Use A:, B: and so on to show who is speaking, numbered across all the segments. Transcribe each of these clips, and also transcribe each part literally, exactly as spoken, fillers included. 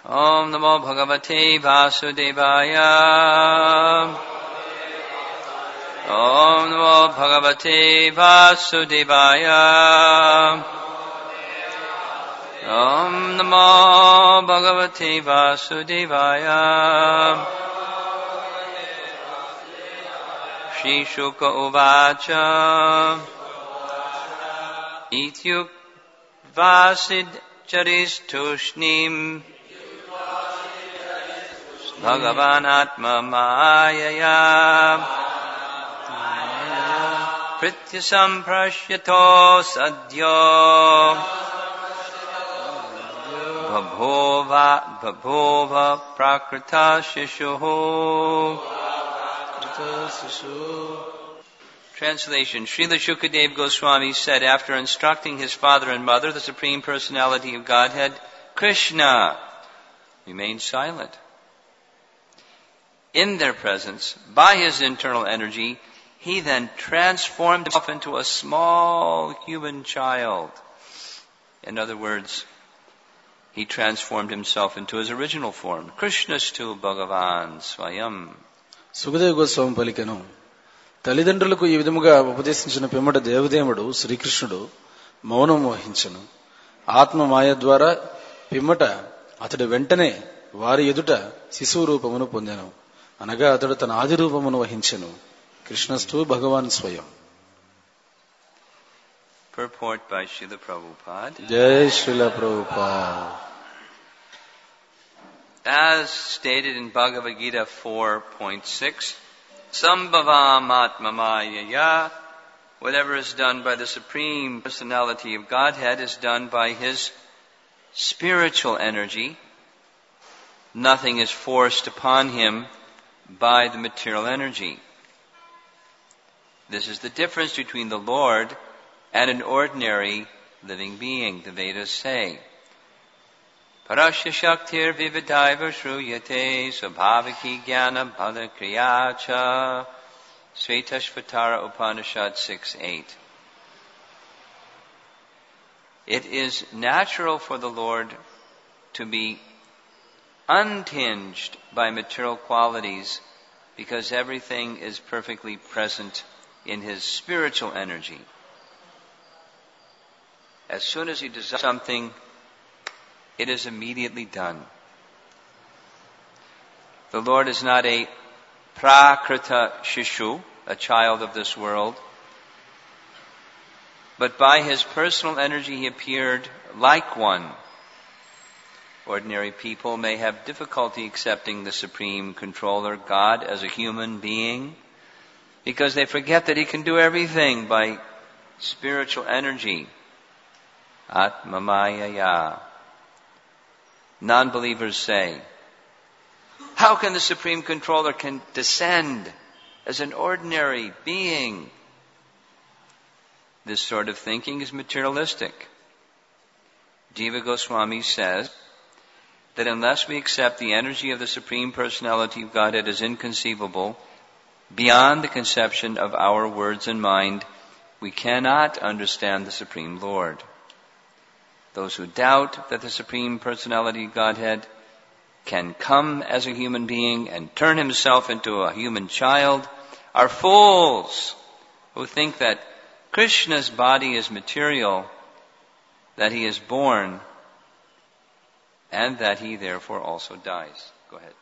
A: Om Namo Bhagavate Vasudevaya. Om Namo Bhagavate Vasudevaya. Om Namo Bhagavate Vasudevaya. Shri Shuka Uvacha. Ityuk Vasid Charistushnim Bhagavan Atma Mayaya Prityasam Prashyato Sadyo Bhabhova Bhabhova Prakrita Shishuhu. Translation. Srila Shukadeva Goswami said, after instructing his father and mother, the Supreme Personality of Godhead, Krishna, remained silent. In their presence, by his internal energy, he then transformed himself into a small human child. In other words, he transformed himself into his original form. Krishnastu Bhagavan Swayam.
B: Sukadeva Goswami palikanu. తల్లిదండ్రులకు ఈ విధముగా ఉపదేశించిన పిమ్మట దేవదేవుడు శ్రీకృష్ణుడు మౌనం వహించెను. ఆత్మ మాయ ద్వారా పిమ్మట అతడు వెంటనే వారి ఎదుట శిశువు రూపమును పొందెను. అనగా అతడు తన ఆది రూపమును వహించెను. కృష్ణస్తు భగవాన్ స్వయం.
A: Purport by Srila Prabhupada.
B: Jai Srila Prabhupada.
A: As stated in Bhagavad Gita four point six, Sambhavam Atma Mayaya, whatever is done by the Supreme Personality of Godhead is done by his spiritual energy. Nothing is forced upon him by the material energy. This is the difference between the Lord and an ordinary living being, the Vedas say. Parasya Shaktir Vividaiva Shruyate Swabhaviki Jnana Bhala Kriyacha. Svetashvatara Upanishad six eight. It is natural for the Lord to be untinged by material qualities because everything is perfectly present in his spiritual energy. As soon as he desires something, it is immediately done. The Lord is not a prakrita shishu, a child of this world, but by his personal energy he appeared like one. Ordinary people may have difficulty accepting the Supreme Controller, God, as a human being, because they forget that he can do everything by spiritual energy. Atma Mayaya. Non-believers say, how can the Supreme Controller can descend as an ordinary being? This sort of thinking is materialistic. Jiva Goswami says that unless we accept the energy of the Supreme Personality of Godhead as inconceivable, beyond the conception of our words and mind, we cannot understand the Supreme Lord. Those who doubt that the Supreme Personality of Godhead can come as a human being and turn himself into a human child are fools who think that Krishna's body is material, that he is born, and that he therefore also dies. Go ahead.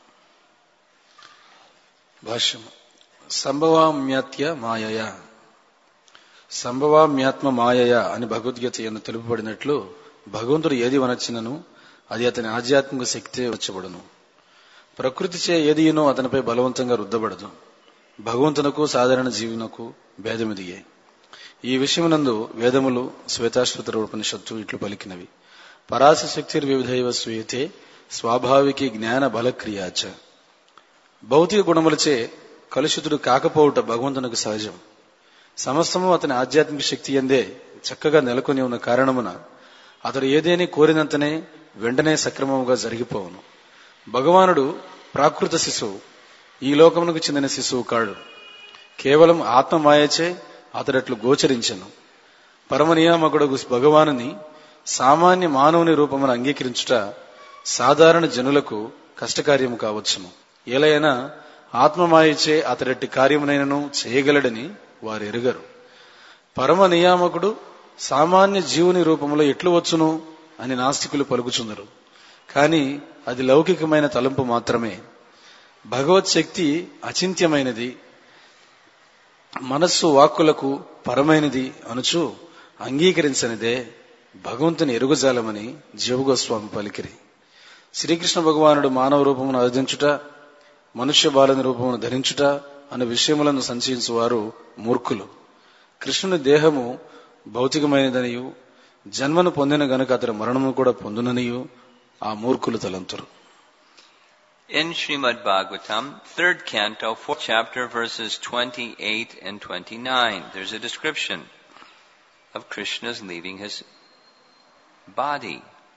B: Bhashyam. Sambhavamyatya mayaya. సంభవామ్యాత్మ మాయయ అని భగవద్గీత యందు తెలుపబడినట్లు భగవంతుడు ఏది వనచ్చినను అది అతని ఆధ్యాత్మిక శక్తి వచ్చబడును. ప్రకృతిచే ఏదియునో అతనిపై బలవంతంగా రుద్దబడదు. భగవంతునకు సాధారణ జీవునకు భేదమిదియే. ఈ విషయమునందు వేదములు శ్వేతాశ్వతర ఉపనిషత్తు ఇట్లు పలికినవి. పరాశ శక్తిర్ వివిధైవ స్వీయతే స్వాభావికి జ్ఞాన బలక్రియాచ. భౌతిక గుణములచే కలుషితుడు కాకపోవుట భగవంతునకు సహజం. సమస్తము అతని ఆధ్యాత్మిక శక్తి యందే చక్కగా నెలకొని ఉన్న కారణమున అతడు ఏదేని కోరినంతనే వెంటనే సక్రమముగా జరిగిపోవును. భగవానుడు ప్రాకృత శిశువు, ఈ లోకమునకు చెందిన శిశువు కాడు. కేవలం ఆత్మమాయచే అతడట్లు గోచరించెను. పరమనియామకుడు భగవానుని సామాన్య మానవుని రూపమును అంగీకరించుట సాధారణ జనులకు కష్టకార్యము కావచ్చును. ఏలైనా ఆత్మమాయచే అతడెట్టి కార్యమునైనను చేయగలడని వారు ఎరుగరు. పరమ నియామకుడు సామాన్య జీవుని రూపంలో ఎట్లు వచ్చును అని నాస్తికులు పలుకుచుందరు. కాని అది లౌకికమైన తలంపు మాత్రమే. భగవత్ శక్తి అచింత్యమైనది, మనస్సు వాక్కులకు పరమైనది అనుచు అంగీకరించనిదే భగవంతుని ఎరుగుజాలమని జీవగోస్వామి పలికిరి. శ్రీకృష్ణ భగవానుడు మానవ రూపమును అర్జించుట, మనుష్య బాలుని రూపమును ధరించుట అనే విషయములను సంచయించువారు మూర్ఖులు. కృష్ణుని దేహము భౌతికమైనదనియు జన్మను పొందిన గనుక అతడు మరణము కూడా పొందుననియు ఆ మూర్ఖులు తలంతురు.
A: In Srimad Bhagavatam, third canto, fourth chapter, verses twenty-eight and twenty-nine, there's a description of Krishna's leaving his body.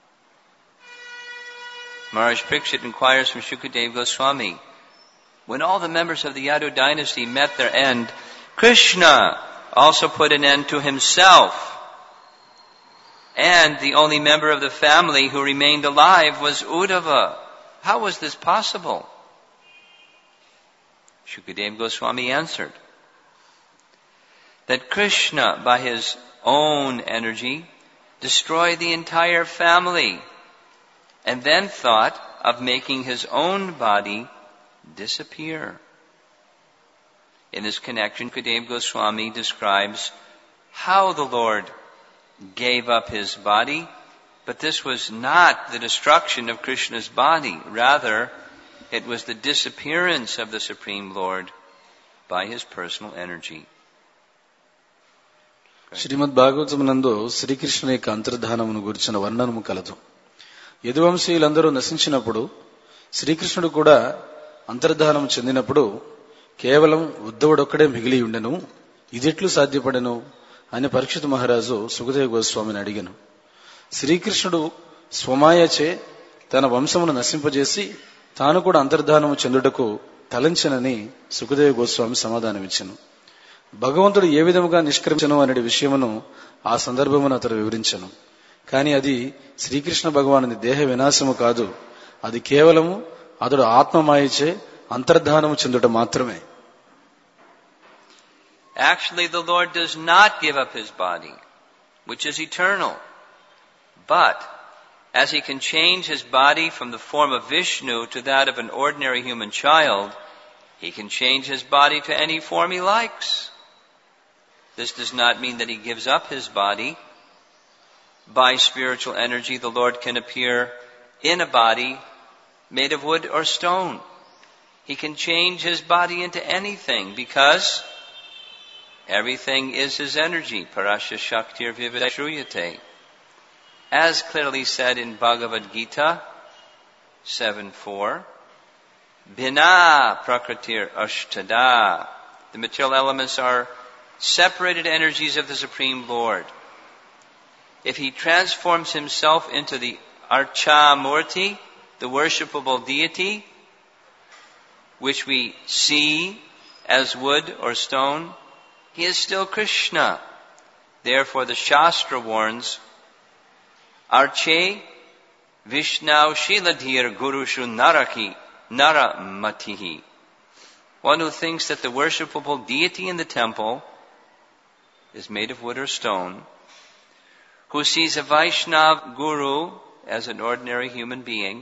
A: Maharaj Parikshit inquires from Shukadeva Goswami, when all the members of the Yadu dynasty met their end, Krishna also put an end to himself, and the only member of the family who remained alive was Uddhava. How was this possible? Shukadeva Goswami answered that Krishna, by his own energy, destroyed the entire family and then thought of making his own body disappear. In this connection, Shukadeva Goswami describes how the Lord gave up his body, but this was not the destruction of Krishna's body. Rather, it was the disappearance of the Supreme Lord by his personal energy.
B: శ్రీమద్ భాగవతమునందు శ్రీకృష్ణుని యొక్క అంతర్ధానమును గురించిన వర్ణనము కలదు. యదువంశీయులందరూ నశించినప్పుడు శ్రీకృష్ణుడు కూడా అంతర్ధానము చెందినప్పుడు కేవలం ఉద్ధవుడొక్కడే మిగిలి ఉండెను. ఇదెట్లు సాధ్యపడెను అని పరీక్షిత్ మహారాజు సుఖదేవ గోస్వామిని అడిగెను. శ్రీకృష్ణుడు స్వమాయచే తన వంశమును నశింపజేసి తాను కూడా అంతర్ధానము చెందుటకు తలంచెనని సుఖదేవ గోస్వామి సమాధానమిచ్చెను. భగవంతుడు ఏ విధముగా నిష్క్రమించను అనే విషయమును ఆ సందర్భమును అతడు వివరించెను. కాని అది శ్రీకృష్ణ భగవానుని దేహ వినాశము కాదు, అది కేవలము అతడు ఆత్మమాయచే అంతర్ధానము చెందుట మాత్రమే.
A: Actually, the Lord does not give up his body, which is eternal. But, as he can change his body from the form of Vishnu to that of an ordinary human child, he can change his body to any form he likes. This does not mean that he gives up his body. By spiritual energy, the Lord can appear in a body made of wood or stone. He can change his body into anything because everything is his energy. Parasya Shaktir Vividashruyate. As clearly said in Bhagavad Gita seven four, Bhina Prakritir Ashtada. The material elements are separated energies of the Supreme Lord. If he transforms himself into the Archa Murti, the worshipable deity, which we see as wood or stone, he is still Krishna. Therefore the Shastra warns, Arche Vishnau Shiladhir Gurushu Naraki Naramatihi. One who thinks that the worshipable deity in the temple is made of wood or stone, who sees a Vaishnav guru as an ordinary human being,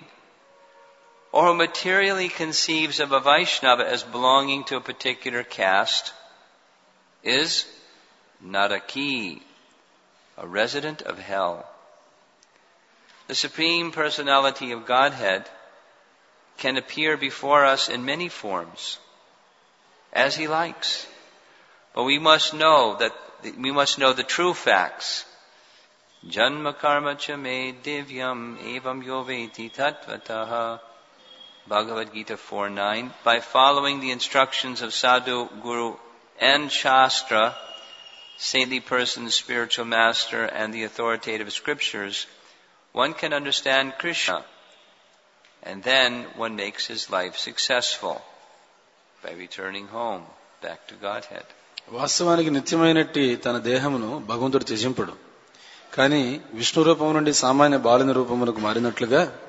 A: or who materially conceives of a Vaishnava as belonging to a particular caste, is Naraki, a resident of hell. The Supreme Personality of Godhead can appear before us in many forms, as he likes. But we must know that we must know the true facts. Janma karma cha me divyam evam yoveti tatvataha. Bhagavad Gita four nine. By following the instructions of Sadhu, Guru, and Shastra, saintly person's spiritual master, and the authoritative scriptures, one can understand Krishna, and then one makes his life successful by returning home, back to Godhead.
B: వాస్తవానికి నిత్యమైనట్టి తన దేహమును భగవంతుడు త్యజింపడు. కానీ విష్ణు రూపము నుండి సామాన్య బాలుని రూపమునకు మారినట్లుగా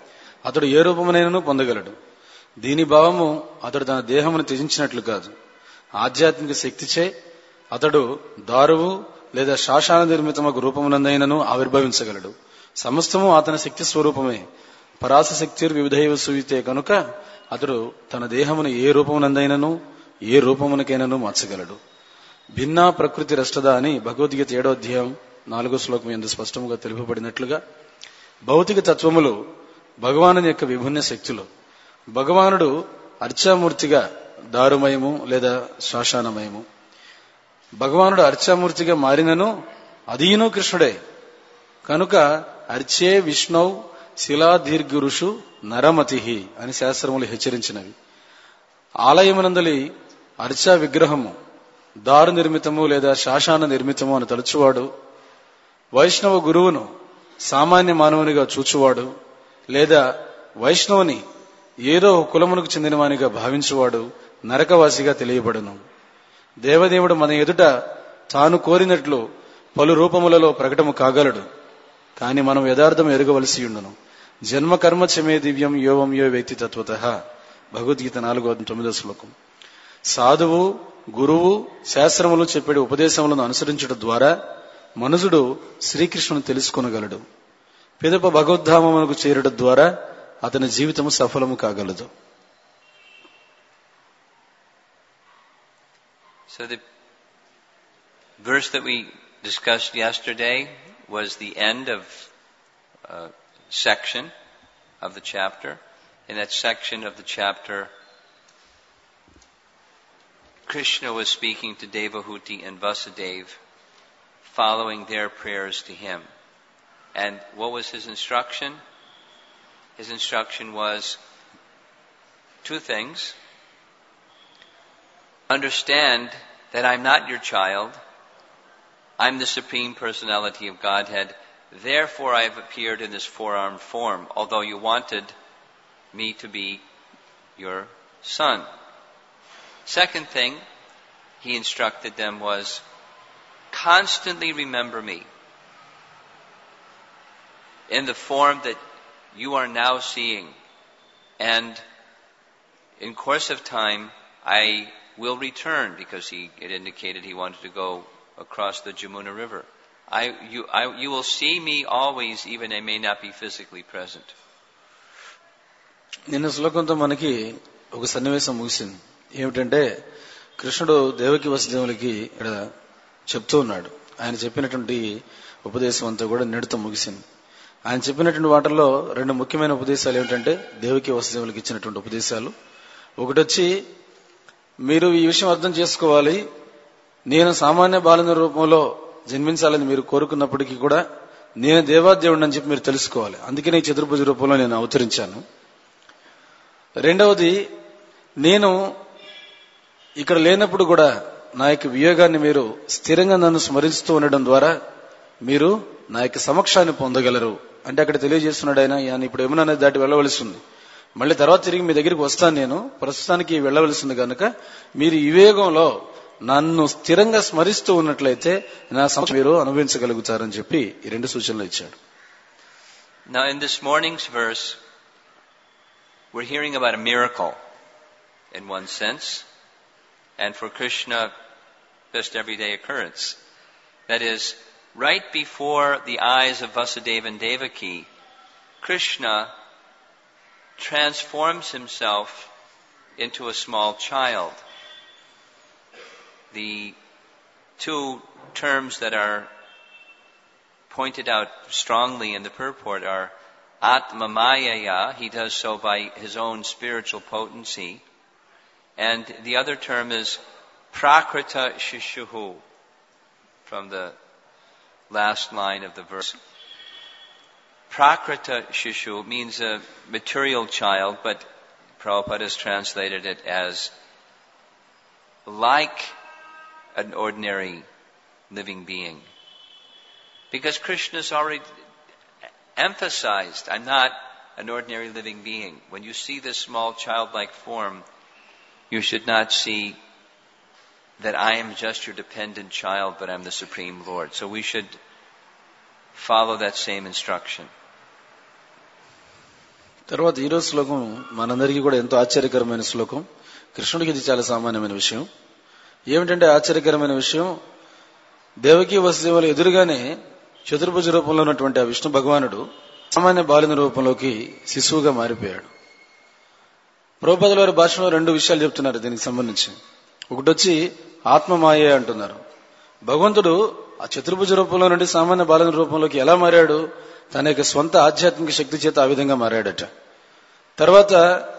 B: అతడు ఏ రూపమునైనను పొందగలడు. దీని భావము అతడు తన దేహమును త్యజించినట్లు కాదు. ఆధ్యాత్మిక శక్తిచే అతడు దారువు లేదా శాశాన నిర్మితమగు రూపమునందైనను ఆవిర్భవించగలడు. సమస్తము అతని శక్తి స్వరూపమే. పరాస శక్తిర్ వివిధైవ సూయితే కనుక అతడు తన దేహమును ఏ రూపమునందైనను ఏ రూపమునకైనను మార్చగలడు. భిన్నా ప్రకృతి రష్టద అని భగవద్గీత ఏడో అధ్యాయం నాలుగో శ్లోకం ఎందు స్పష్టంగా తెలుపబడినట్లుగా భౌతిక తత్వములు భగవానుని యొక్క విభిన్న శక్తులు. భగవానుడు అర్చామూర్తిగా దారుమయము లేదా శ్మశానమయము. భగవానుడు అర్చామూర్తిగా మారినను అదీను కృష్ణుడే. కనుక అర్చే విష్ణు శిలా దీర్ఘురుషు నరమతి అని శాస్త్రములు హెచ్చరించినవి. ఆలయమునందలి అర్చా విగ్రహము దారు నిర్మితము లేదా శాశాన నిర్మితము అని తలుచువాడు, వైష్ణవ గురువును సామాన్య మానవునిగా చూచువాడు లేదా వైష్ణవుని ఏదో కులమునకు చెందినవానిగా భావించువాడు నరకవాసిగా తెలియబడును. దేవదేవుడు మన ఎదుట తాను కోరినట్లు పలు రూపములలో ప్రకటము కాగలడు. కాని మనం యథార్థం ఎరుగవలసి ఉండును. జన్మ కర్మ చమే దివ్యం యోవం యో వ్యక్తి తత్వతః భగవద్గీత నాలుగో తొమ్మిదో శ్లోకం. సాధువు గురువు శాస్త్రములు చెప్పే ఉపదేశములను అనుసరించడం ద్వారా మనుషుడు శ్రీకృష్ణుని తెలుసుకొనగలడు. పిదప భగవద్ధామమునకు చేరడం ద్వారా అతని జీవితము సఫలము కాగలదు.
A: So the verse that we discussed yesterday was the end of a section of the chapter. In that section of the chapter, Krishna was speaking to Devahuti and Vasudeva, following their prayers to him. And what was his instruction? His instruction was two things. Understand that I'm not your child. I'm the Supreme Personality of Godhead. Therefore I have appeared in this four-armed form, although you wanted me to be your son. Second thing he instructed them was, constantly remember me in the form that you are now seeing. And in course of time, I will return, because he it indicated he wanted to go across the Jamuna River. I, you, I, you will see me always, even I may not be physically present.
B: నిన్న శ్లోకంతో మనకి ఒక సన్నివేశం ముగిసింది. ఏమిటంటే కృష్ణుడు దేవకి వసుదేవులకి ఇక్కడ చెప్తూ ఉన్నాడు. ఆయన చెప్పినటువంటి ఉపదేశం అంతా కూడా నిన్నటితో ముగిసింది. ఆయన చెప్పినటువంటి వాటిల్లో రెండు ముఖ్యమైన ఉపదేశాలు ఏమిటంటే దేవకి వసుదేవులకి ఇచ్చినటువంటి ఉపదేశాలు. ఒకటి వచ్చి, మీరు ఈ విషయం అర్థం చేసుకోవాలి, నేను సామాన్య బాలుని రూపంలో జన్మించాలని మీరు కోరుకున్నప్పటికీ కూడా నేను దేవాదేవుడిని అని చెప్పి మీరు తెలుసుకోవాలి. అందుకనే ఈ చతుర్భుజ రూపంలో నేను అవతరించాను. రెండవది, నేను ఇక్కడ లేనప్పుడు కూడా నా యొక్క వియోగాన్ని మీరు స్థిరంగా నన్ను స్మరిస్తూ ఉండడం ద్వారా మీరు నా యొక్క సమక్షాన్ని పొందగలరు. అంటే అక్కడ తెలియజేస్తున్నాడు ఆయన, ఆయన ఇప్పుడు యమున నది దాటి వెళ్ళవలసి ఉంది, మళ్ళీ తర్వాత తిరిగి మీ దగ్గరికి వస్తాను, నేను ప్రస్తుతానికి వెళ్ళవలసింది కనుక మీరు ఈ వివేగంలో నన్ను స్థిరంగా స్మరిస్తూ ఉన్నట్లయితే నా సమక్షం మీరు అనుభవించగలుగుతారని చెప్పి ఈ రెండు సూచనలు ఇచ్చాడు.
A: Now in this morning's verse, we're hearing about a miracle in one sense, and for Krishna, just everyday occurrence. That is, right before the eyes of Vasudeva and Devaki, Krishna transforms himself into a small child. The two terms that are pointed out strongly in the purport are Atma Mayaya, he does so by his own spiritual potency, and the other term is Prakrita Shishuhu, from the last line of the verse. Prakrita Shishu means a material child, but Prabhupada has translated it as like an ordinary living being. Because Krishna has already emphasized, I'm not an ordinary living being. When you see this small childlike form, you should not see that I am just your dependent child, but I'm the Supreme Lord. So we should follow that same instruction.
B: తర్వాత ఈరోజు శ్లోకం మనందరికీ కూడా ఎంతో ఆశ్చర్యకరమైన శ్లోకం. కృష్ణుడికి ఇది చాలా సామాన్యమైన విషయం. ఏమిటంటే ఆశ్చర్యకరమైన విషయం, దేవకీ వసుదేవుల ఎదురుగానే చతుర్భుజ రూపంలో ఉన్నటువంటి ఆ విష్ణు భగవానుడు సామాన్య బాలుని రూపంలోకి శిశువుగా మారిపోయాడు. ప్రభుపాదుల వారి భాషలో రెండు విషయాలు చెప్తున్నారు దీనికి సంబంధించి. ఒకటి వచ్చి ఆత్మమాయే అంటున్నారు. భగవంతుడు ఆ చతుర్భుజ రూపంలో నుండి సామాన్య బాలుని రూపంలోకి ఎలా మారాడు? తన యొక్క స్వంత ఆధ్యాత్మిక శక్తి చేత ఆ విధంగా మారాడట. తర్వాత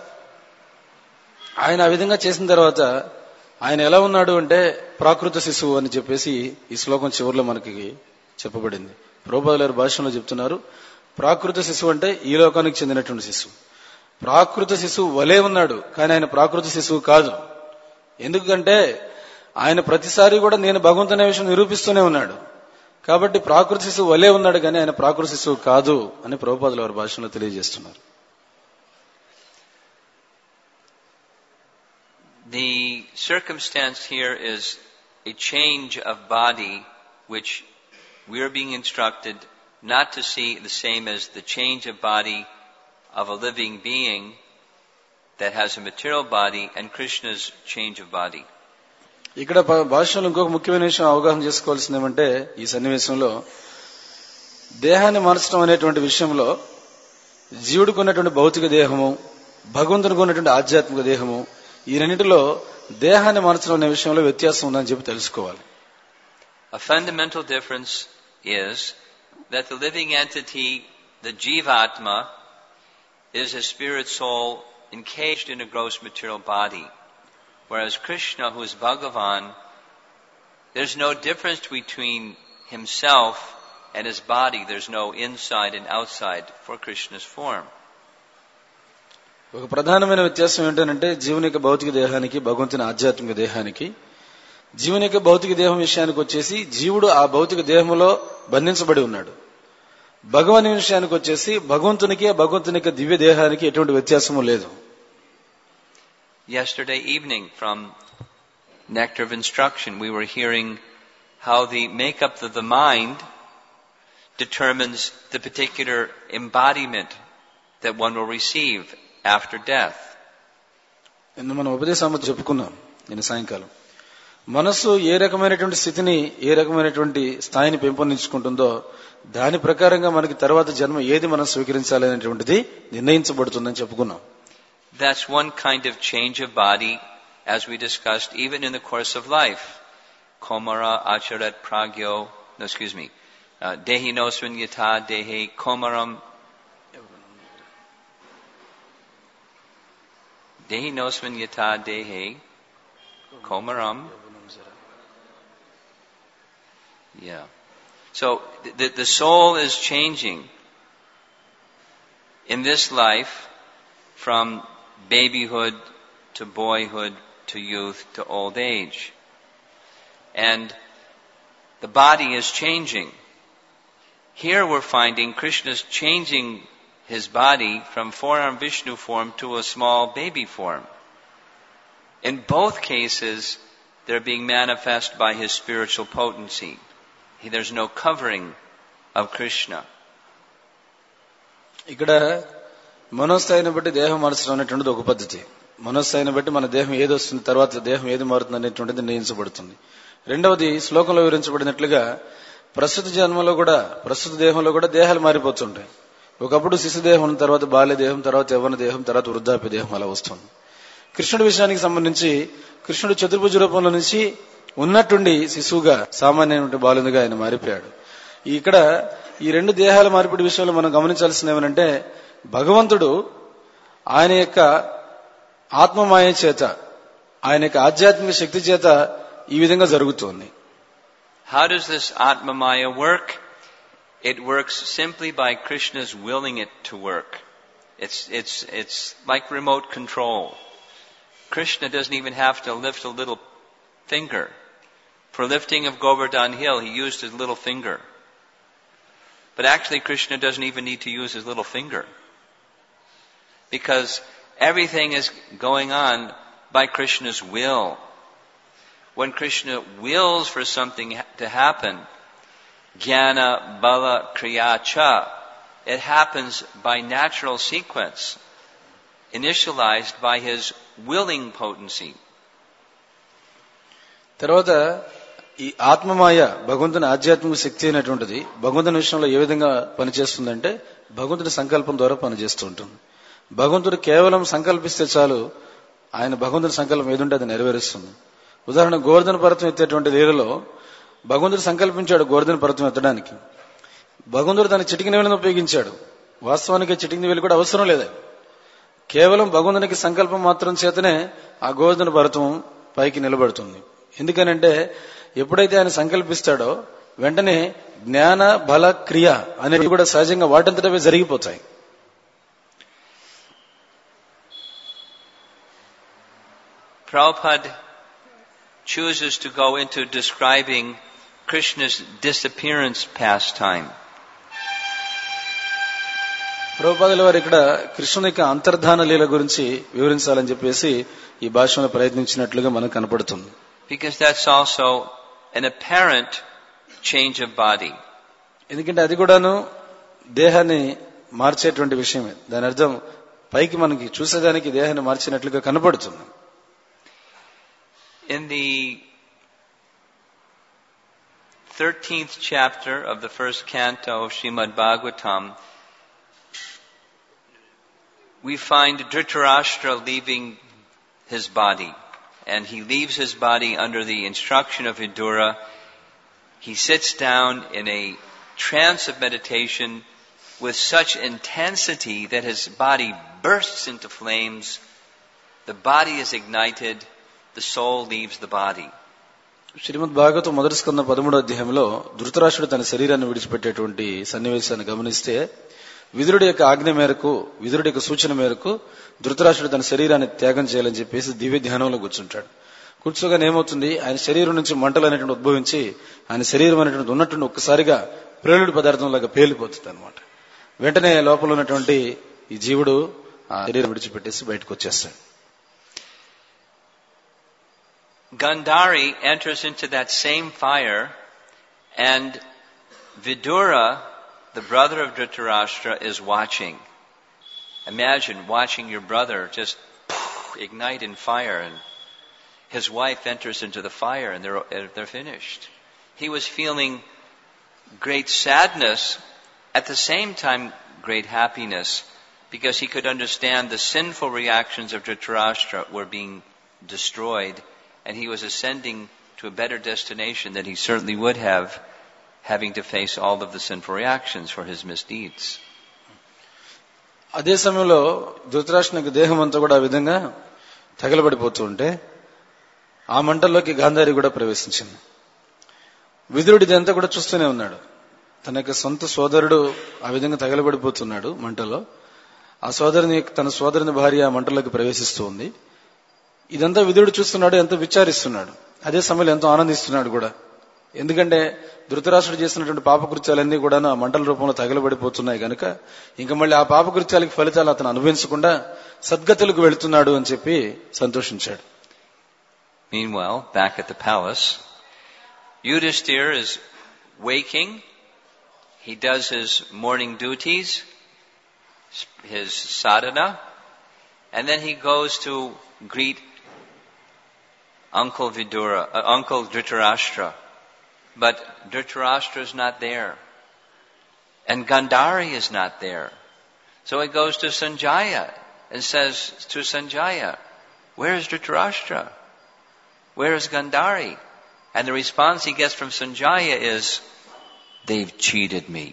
B: ఆయన ఆ విధంగా చేసిన తర్వాత ఆయన ఎలా ఉన్నాడు అంటే ప్రాకృత శిశువు అని చెప్పేసి ఈ శ్లోకం చివరిలో మనకి చెప్పబడింది. ప్రభుపాదుల వారి భాషలో చెప్తున్నారు, ప్రాకృత శిశువు అంటే ఈ లోకానికి చెందినటువంటి శిశువు. ప్రాకృత శిశువు వలే ఉన్నాడు, కానీ ఆయన ప్రాకృత శిశువు కాదు. ఎందుకంటే ఆయన ప్రతిసారి కూడా నేను భగవంతునే విషయం నిరూపిస్తూనే ఉన్నాడు. కాబట్టి ప్రాకృత శిశువు వలే ఉన్నాడు, కానీ ఆయన ప్రాకృత శిశువు కాదు అని ప్రభుపాదుల వారి భాషలో తెలియజేస్తున్నారు.
A: The circumstance here is a change of body, which we are being instructed not to see the same as the change of body of a living being that has a material body and Krishna's change of body.
B: ఇక్కడ భాషలో ఇంకొక ముఖ్యమైన విషయం అవగాహన చేసుకోవాల్సింది ఏమంటే, ఈ సన్నివేశంలో దేహాన్ని మార్చడం అనేటువంటి విషయంలో జీవుడికి ఉన్నటువంటి భౌతిక దేహము, భగవంతునికి ఉన్నటువంటి ఆధ్యాత్మిక దేహము, ఈ రెండింటిలో దేహాన్ని మార్చడం అనే విషయంలో వ్యత్యాసం ఉందని చెప్పి తెలుసుకోవాలి.
A: A fundamental difference is that the living entity, the Jivatma, is a spirit soul encaged in a gross material body. Whereas Krishna, who is Bhagavan, there's no difference between himself and his body. There's no inside and outside for Krishna's form.
B: ఒక ప్రధానమైన వ్యత్యాసం ఏంటంటే జీవుని యొక్క భౌతిక దేహానికి భగవంతుని ఆధ్యాత్మిక దేహానికి, జీవుని యొక్క భౌతిక దేహం విషయానికి వచ్చేసి జీవుడు ఆ భౌతిక దేహంలో బంధించబడి ఉన్నాడు. భగవాని విషయానికి వచ్చేసి భగవంతునికి భగవంతుని యొక్క దివ్య దేహానికి ఎటువంటి వ్యత్యాసము లేదు.
A: Yesterday evening from Nectar of Instruction we were hearing how the makeup of the mind determines the particular embodiment that one will receive after death.
B: నిన్న మనం ఉపదేశామృతం చెప్పుకున్నాం నిన్న సాయంకాలం. మనస్సు ఏ రకమైనటువంటి స్థితిని, ఏ రకమైనటువంటి స్థాయిని పెంపొందించుకుంటుందో దాని ప్రకారంగా మనకి తర్వాత జన్మ ఏది మనం స్వీకరించాలి అనేటువంటిది నిర్ణయించబడుతుందని చెప్పుకున్నాం.
A: That's one kind of change of body, as we discussed, even in the course of life. Komara acharat pragyo, no, excuse me, uh, dehi nosvin yata dehi komaram, dehi nosvin yata dehi komaram. Yeah. So the, the soul is changing in this life from babyhood to boyhood to youth to old age. And the body is changing. Here we're finding Krishna's changing his body from four-armed Vishnu form to a small baby form. In both cases, they're being manifest by his spiritual potency. There's no covering of Krishna.
B: ఇక్కడ మనోస్థాయిని బట్టి దేహం మార్చడం అనేటువంటిది ఒక పద్ధతి. మనోస్థాయిని బట్టి మన దేహం ఏది వస్తుంది, తర్వాత దేహం ఏది మారుతుంది అనేటువంటిది నిర్ణయించబడుతుంది. రెండవది శ్లోకంలో వివరించబడినట్లుగా ప్రస్తుత జన్మలో కూడా, ప్రస్తుత దేహంలో కూడా దేహాలు మారిపోతుంటాయి. ఒకప్పుడు శిశు దేహం, తర్వాత బాల్య దేహం, తర్వాత యవ్వన దేహం, తర్వాత వృద్ధాప్య దేహం అలా వస్తుంది. కృష్ణుడి విషయానికి సంబంధించి కృష్ణుడు చతుర్భుజ రూపంలో నుంచి ఉన్నట్టుండి శిశువుగా, సామాన్యమైన బాలునిగా ఆయన మారిపోయాడు. ఇక్కడ ఈ రెండు దేహాల మార్పిడి విషయంలో మనం గమనించాల్సింది ఏమనంటే, భగవంతుడు ఆయన యొక్క ఆత్మమాయ చేత, ఆయన యొక్క ఆధ్యాత్మిక శక్తి చేత ఈ విధంగా జరుగుతోంది.
A: How does this Atma Maya work? It works simply by Krishna's willing it to work. It's, it's, it's like remote control. Krishna doesn't even have to lift a little finger. For lifting of Govardhan Hill, he used his little finger. But actually Krishna doesn't even need to use his little finger. Because everything is going on by Krishna's will. When Krishna wills for something to happen, jnana bala kriya cha, it happens by natural sequence, initialized by his willing potency.
B: తర్వాత ఈ ఆత్మమాయ భగవంతుని ఆధ్యాత్మిక శక్తి అయినటువంటిది భగవంతుని విషయంలో ఏ విధంగా పనిచేస్తుందంటే భగవంతుని సంకల్పం ద్వారా పనిచేస్తూ ఉంటుంది. భగవంతుడు కేవలం సంకల్పిస్తే చాలు, ఆయన భగవంతుని సంకల్పం ఏదుంటే అది నెరవేరుస్తుంది. ఉదాహరణ, గోవర్ధన పర్వతం ఎత్తేటువంటి లీలలో భగవంతుడు సంకల్పించాడు గోవర్ధన పర్వతం ఎత్తడానికి. భగవంతుడు తన చిటికిన వేలను ఉపయోగించాడు. వాస్తవానికి చిటికిన వేలు కూడా అవసరం లేదు. కేవలం భగవంతునికి సంకల్పం మాత్రం చేతనే ఆ గోవర్ధన పర్వతం పైకి నిలబడుతుంది. ఎందుకనంటే ఎప్పుడైతే ఆయన సంకల్పిస్తాడో వెంటనే జ్ఞాన బల క్రియ అనేవి కూడా సహజంగా వాటంతటవే జరిగిపోతాయి.
A: Prabhupada chooses to go into describing Krishna's disappearance pastime.
B: ప్రభుపాదుల వారు ఇక్కడ కృష్ణుని యొక్క అంతర్ధాన లీల గురించి వివరించాలని చెప్పేసి ఈ భాషలో ప్రయత్నించినట్లుగా మనకు కనపడుతుంది.
A: Because that's also an apparent change of body.
B: ఎందుకంటే అది కూడాను దేహాన్ని మార్చేటువంటి విషయమే. దాని అర్థం పైకి మనకి చూసేదానికి దేహాన్ని మార్చినట్లుగా కనపడుతుంది.
A: In the thirteenth chapter of the first canto of Srimad Bhagavatam, we find Dhritarashtra leaving his body. And he leaves his body under the instruction of Vidura. He sits down in a trance of meditation with such intensity that his body bursts into flames. The body is ignited. The soul leaves the body.
B: శ్రీమద్ భాగవతం మొదటి స్కంద పదమూడో అధ్యాయంలో ధృతరాష్ట్రుడు తన శరీరాన్ని విడిచిపెట్టేటువంటి సన్నివేశాన్ని గమనిస్తే విదురుడి యొక్క ఆజ్ఞ మేరకు, విదురుడి యొక్క సూచన మేరకు ధృతరాష్ట్రుడు తన శరీరాన్ని త్యాగం చేయాలని చెప్పేసి దివ్య ధ్యానంలో కూర్చుంటాడు. కూర్చోగానే ఏమవుతుంది, ఆయన శరీరం నుంచి మంటలు అనేటువంటి ఉద్భవించి ఆయన శరీరం అనేటువంటి ఉన్నట్టు ఒక్కసారిగా ప్రేలుడి పదార్థం లాగా పేలిపోతుంది అనమాట. వెంటనే లోపల ఉన్నటువంటి ఈ జీవుడు ఆ శరీరం విడిచిపెట్టేసి బయటకు వచ్చేస్తాడు.
A: Gandhari enters into that same fire, and Vidura, the brother of Dhritarashtra, is watching. Imagine watching your brother just ignite in fire, and his wife enters into the fire, and they're, they're finished. He was feeling great sadness, at the same time great happiness, because he could understand the sinful reactions of Dhritarashtra were being destroyed, and he was ascending to a better destination than he certainly would have, having to face all of the sinful reactions for his misdeeds.
B: అదే సమయంలో ధృతరాష్ట్రునికి దేహం అంతా కూడా ఆ విధంగా తగలబడిపోతూ ఉంటే ఆ మంటల్లోకి గాంధారి కూడా ప్రవేశించింది. విదురుడు ఇదంతా కూడా చూస్తూనే ఉన్నాడు. తన యొక్క సొంత సోదరుడు ఆ విధంగా తగలబడిపోతున్నాడు మంటలో. ఆ సోదరుని తన సోదరుని భార్య ఆ మంటల్లోకి ప్రవేశిస్తూ ఉంది. ఇదంతా విదురుడు చూస్తున్నాడు, ఎంతో విచారిస్తున్నాడు. అదే సమయంలో ఎంతో ఆనందిస్తున్నాడు కూడా. ఎందుకంటే ధృతరాష్ట్రుడు చేసినటువంటి పాపకృత్యాలన్నీ కూడా ఆ మంటల రూపంలో తగలబడిపోతున్నాయి కనుక ఇంకా మళ్ళీ ఆ పాపకృత్యాలకి ఫలితాలు అతను అనుభవించకుండా సద్గతులకు వెళుతున్నాడు అని చెప్పి సంతోషించాడు.
A: Meanwhile, back at the palace, Yudhishthira is waking. He does his morning duties, his sadhana, and then he goes to greet Uncle Vidura, uh, Uncle Dhritarashtra. But Dhritarashtra is not there. And Gandhari is not there. So he goes to Sanjaya and says to Sanjaya, where is Dhritarashtra? Where is Gandhari? And the response he gets from Sanjaya is, they've cheated me.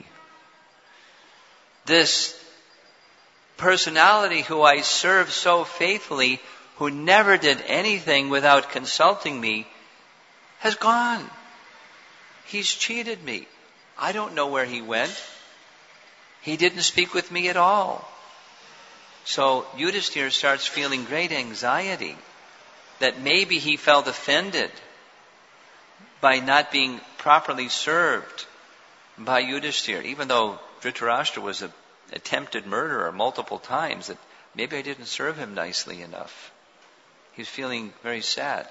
A: This personality who I served so faithfully, who never did anything without consulting me, has gone. He's cheated me. I don't know where he went. He didn't speak with me at all. So Yudhishthira starts feeling great anxiety that maybe he felt offended by not being properly served by Yudhishthira, even though Dhritarashtra was an attempted murderer multiple times, that maybe I didn't serve him nicely enough. He was feeling very sad.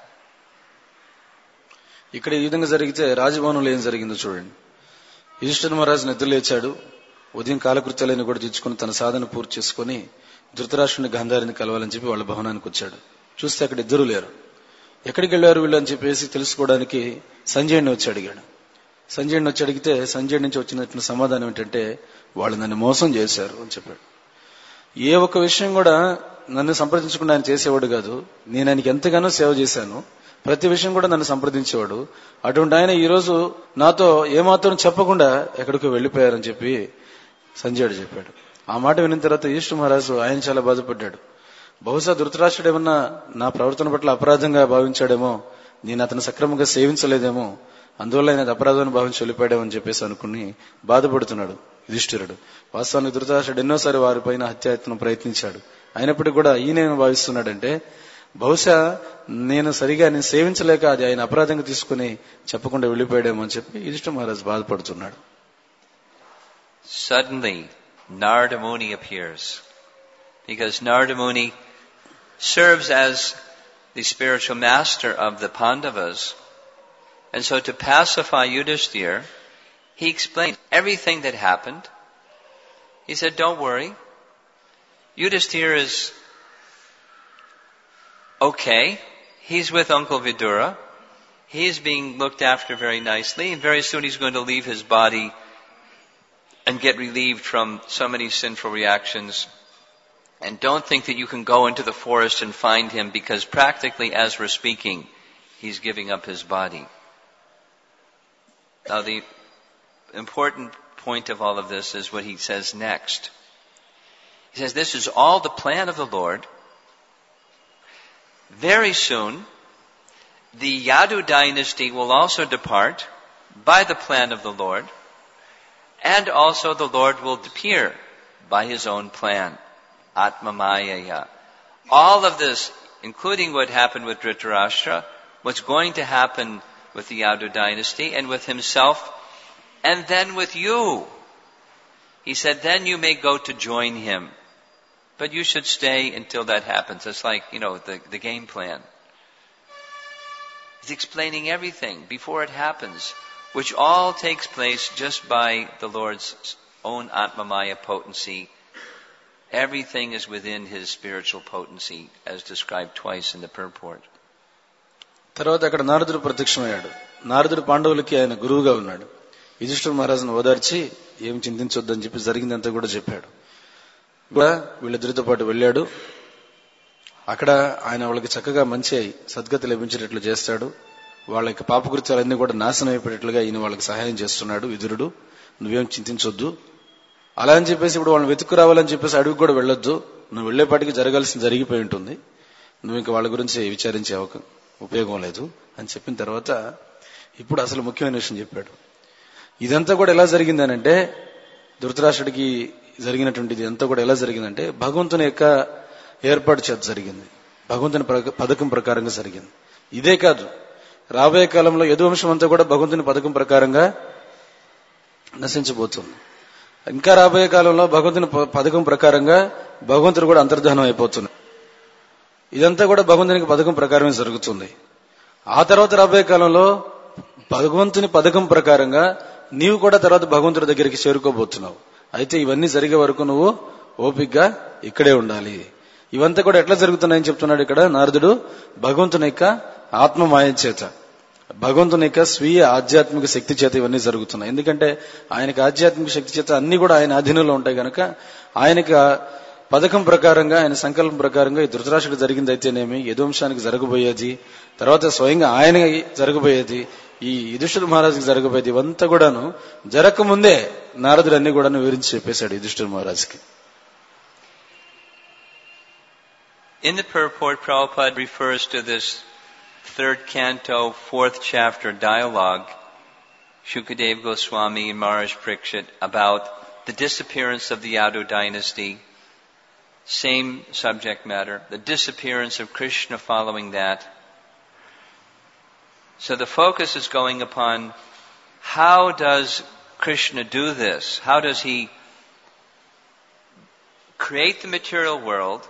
B: ఇక్కడ ఈ విధంగా జరిగితే రాజభవనంలో ఏం జరిగిందో చూడండి. యుధిష్ఠిర మహారాజు నిద్ర లేచాడు. ఉదయం కాలకృత్యాలను కూడా తీర్చుకుని తన సాధన పూర్తి చేసుకుని ధృతరాష్ట్రుని గాంధారిని కలవాలని చెప్పి వాళ్ళ భవనానికి వచ్చాడు. చూస్తే అక్కడ ఇద్దరు లేరు. ఎక్కడికి వెళ్ళారు వీళ్ళు అని చెప్పేసి తెలుసుకోవడానికి సంజయుడిని వచ్చి అడిగాడు. సంజయుడిని వచ్చి అడిగితే సంజయుడి నుంచి వచ్చినటువంటి సమాధానం ఏంటంటే, వాళ్ళు నన్ను మోసం చేశారు అని చెప్పాడు. ఏ ఒక్క విషయం కూడా నన్ను సంప్రదించకుండా ఆయన చేసేవాడు కాదు. నేను ఆయనకి ఎంతగానో సేవ చేశాను, ప్రతి విషయం కూడా నన్ను సంప్రదించేవాడు. అటువంటి ఆయన ఈ రోజు నాతో ఏమాత్రం చెప్పకుండా ఎక్కడికో వెళ్లిపోయారని చెప్పి సంజయుడు చెప్పాడు. ఆ మాట విన్న తర్వాత యుధిష్ఠిర మహారాజు ఆయన చాలా బాధపడ్డాడు. బహుశా ధృతరాష్ట్రుడు ఏమన్నా నా ప్రవర్తన పట్ల అపరాధంగా భావించాడేమో, నేను అతను సక్రమంగా సేవించలేదేమో, అందువల్ల ఆయన అపరాధాన్ని భావించి వెళ్ళిపోయాడేమో అని చెప్పేసి అనుకుని బాధపడుతున్నాడు యుధిష్ఠిరుడు. వాస్తవానికి ధృతరాష్ట్రుడు ఎన్నోసారి వారి పైన హత్యాయత్నం ప్రయత్నించాడు. అయినప్పటికీ కూడా ఈయన భావిస్తున్నాడంటే, బహుశా నేను సరిగా నేను సేవించలేక అది ఆయన అపరాధంగా తీసుకుని చెప్పకుండా వెళ్ళిపోయాడేమో అని చెప్పి యుధిష్ఠిర మహారాజు బాధపడుతున్నాడు.
A: Suddenly Narada Muni appears, because Narada Muni serves as the spiritual master of the Pandavas, and so to pacify Yudhishthira, he explained everything that happened. He said, don't worry, Yudhishthira is okay. He's with Uncle Vidura. He is being looked after very nicely, and very soon he's going to leave his body and get relieved from so many sinful reactions. And don't think that you can go into the forest and find him, because practically as we're speaking, he's giving up his body. Now the important point of all of this is what he says next. He says, this is all the plan of the Lord. Very soon, the Yadu dynasty will also depart by the plan of the Lord, and also the Lord will appear by his own plan. Atma Mayaya. All of this, including what happened with Dhritarashtra, what's going to happen with the Yadu dynasty and with himself, and then with you. He said, then you may go to join him, but you should stay until that happens. It's like, you know, the, the game plan. He's explaining everything before it happens, which all takes place just by the Lord's own Atma Maya potency. Everything is within his spiritual potency, as described twice in the purport.
B: తర్వాత అక్కడ నారదుడు ప్రత్యక్షమయ్యాడు. నారదుడు పాండవులకి ఆయన గురువుగా ఉన్నాడు. యుధిష్ఠిర మహారాజును ఓదార్చి ఏం చింతించొద్దని చెప్పి జరిగిందంతా కూడా చెప్పాడు. కూడా వీళ్ళిద్దరితో పాటు వెళ్ళాడు. అక్కడ ఆయన వాళ్ళకి చక్కగా మంచి సద్గతి లభించేటట్లు చేస్తాడు. వాళ్ళ యొక్క పాపకృత్యాలన్నీ కూడా నాశనం అయిపోయేట్లుగా ఈయన వాళ్ళకి సహాయం చేస్తున్నాడు. విదురుడు, నువ్వేం చింతించొద్దు, అలా అని చెప్పేసి ఇప్పుడు వాళ్ళని వెతుక్కు రావాలని చెప్పేసి అడుగు కూడా వెళ్ళొద్దు, నువ్వు వెళ్లేపాటికి జరగాల్సింది జరిగిపోయి ఉంటుంది, నువ్వు ఇంకా వాళ్ళ గురించి విచారించే ఉపయోగం లేదు అని చెప్పిన తర్వాత ఇప్పుడు అసలు ముఖ్యమైన విషయం చెప్పాడు. ఇదంతా కూడా ఎలా జరిగిందనంటే, ధృతరాష్ట్రుడికి జరిగినటువంటిది అంతా కూడా ఎలా జరిగిందంటే భగవంతుని యొక్క ఏర్పాటు చేత జరిగింది, భగవంతుని పథకం ప్రకారంగా జరిగింది. ఇదే కాదు, రాబోయే కాలంలో యదువంశం అంతా కూడా భగవంతుని పథకం ప్రకారంగా నశించబోతుంది. ఇంకా రాబోయే కాలంలో భగవంతుని పథకం ప్రకారంగా భగవంతుడు కూడా అంతర్ధానం అయిపోతుంది. ఇదంతా కూడా భగవంతునికి పథకం ప్రకారమే జరుగుతుంది. ఆ తర్వాత రాబోయే కాలంలో భగవంతుని పథకం ప్రకారంగా నీవు కూడా తర్వాత భగవంతుడి దగ్గరికి చేరుకోబోతున్నావు. అయితే ఇవన్నీ జరిగే వరకు నువ్వు ఓపికగా ఇక్కడే ఉండాలి. ఇవంతా కూడా ఎట్లా జరుగుతున్నాయని చెప్తున్నాడు ఇక్కడ నారదుడు. భగవంతుని యొక్క ఆత్మమాయ చేత, భగవంతుని యొక్క స్వీయ ఆధ్యాత్మిక శక్తి చేత ఇవన్నీ జరుగుతున్నాయి. ఎందుకంటే ఆయనకి ఆధ్యాత్మిక శక్తి చేత అన్ని కూడా ఆయన అధీనంలో ఉంటాయి కనుక ఆయనకి పథకం ప్రకారంగా, ఆయన సంకల్పం ప్రకారంగా ఈ ధృతరాష్ట్రుడు జరిగింది అయితేనేమి, యదువంశానికి జరగబోయేది, తర్వాత స్వయంగా ఆయన జరగబోయేది, ఈ యుధిష్ఠిర మహారాజుకి జరగబోయేది, ఇవంతా కూడాను జరగకముందే నారదుడు అన్ని కూడా వివరించి చెప్పేశాడు యుధిష్ఠిర మహారాజుకి.
A: In the purport, Prabhupada refers to this third canto, fourth chapter dialogue, Shukadeva Goswami and Maharaj Parikshit, about the disappearance of the Yadu dynasty. Same subject matter, the disappearance of Krishna following that. So the focus is going upon how does Krishna do this? How does he create the material world,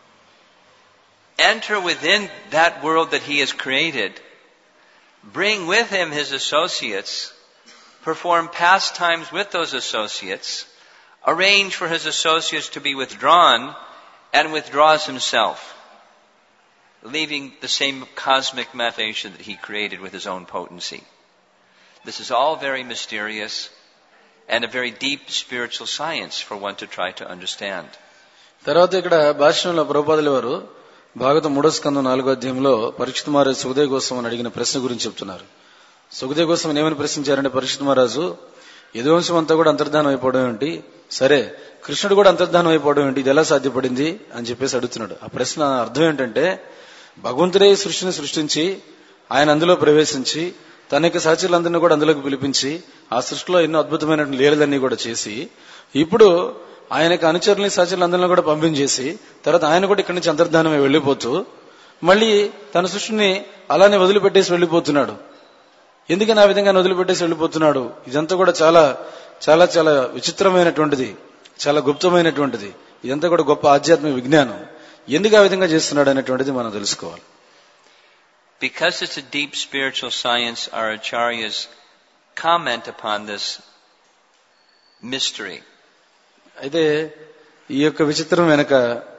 A: enter within that world that he has created, bring with him his associates, perform pastimes with those associates, arrange for his associates to be withdrawn and withdraws himself, leaving the same cosmic manifestation that he created with his own potency. This is all very mysterious and a very deep spiritual science for one to try to understand.
B: తర్వాత ఇక్కడ భాష్యంలో ప్రభుపాదుల వారు భాగవతం మూడో స్కందం నాలుగో అధ్యాయంలో పరీక్షిత్ మహారాజు సుఖదేవ్ గోస్వామిని అడిగిన ప్రశ్న గురించి చెప్తున్నారు. సుఖదేవ్ గోస్వామిని ఏమని ప్రశ్నించారంటే, పరీక్షిత్ మహారాజు యదువంశం అంతా కూడా అంతర్ధానం అయిపోవడం ఏంటి, సరే కృష్ణుడు కూడా అంతర్ధానం అయిపోవడం ఏంటి, ఇది ఎలా సాధ్యపడింది అని చెప్పేసి అడుగుతున్నాడు. ఆ ప్రశ్న అర్థం ఏంటంటే, భగవంతుడే సృష్టిని సృష్టించి ఆయన అందులో ప్రవేశించి తన యొక్క సహచరులందరినీ కూడా అందులోకి పిలిపించి ఆ సృష్టిలో ఎన్నో అద్భుతమైన లీలలన్నీ కూడా చేసి ఇప్పుడు ఆయన యొక్క అనుచరులని సహచరులందరినీ కూడా పంపించేసి తర్వాత ఆయన కూడా ఇక్కడి నుంచి అంతర్ధానమే వెళ్లిపోతూ మళ్ళీ తన సృష్టిని అలానే వదిలిపెట్టేసి వెళ్లిపోతున్నాడు. ఎందుకని ఆ విధంగా వదిలిపెట్టేసి వెళ్లిపోతున్నాడు? ఇదంతా కూడా చాలా చాలా చాలా విచిత్రమైనటువంటిది, చాలా గుప్తమైనటువంటిది. ఇదంతా కూడా గొప్ప ఆధ్యాత్మిక విజ్ఞానం. ఎందుకు ఆ విధంగా చేస్తున్నాడు అనేటువంటిది మనం తెలుసుకోవాలి.
A: Because it's a deep spiritual science, our acharyas comment upon this mystery.
B: అయితే ఈ యొక్క విచిత్రం వెనక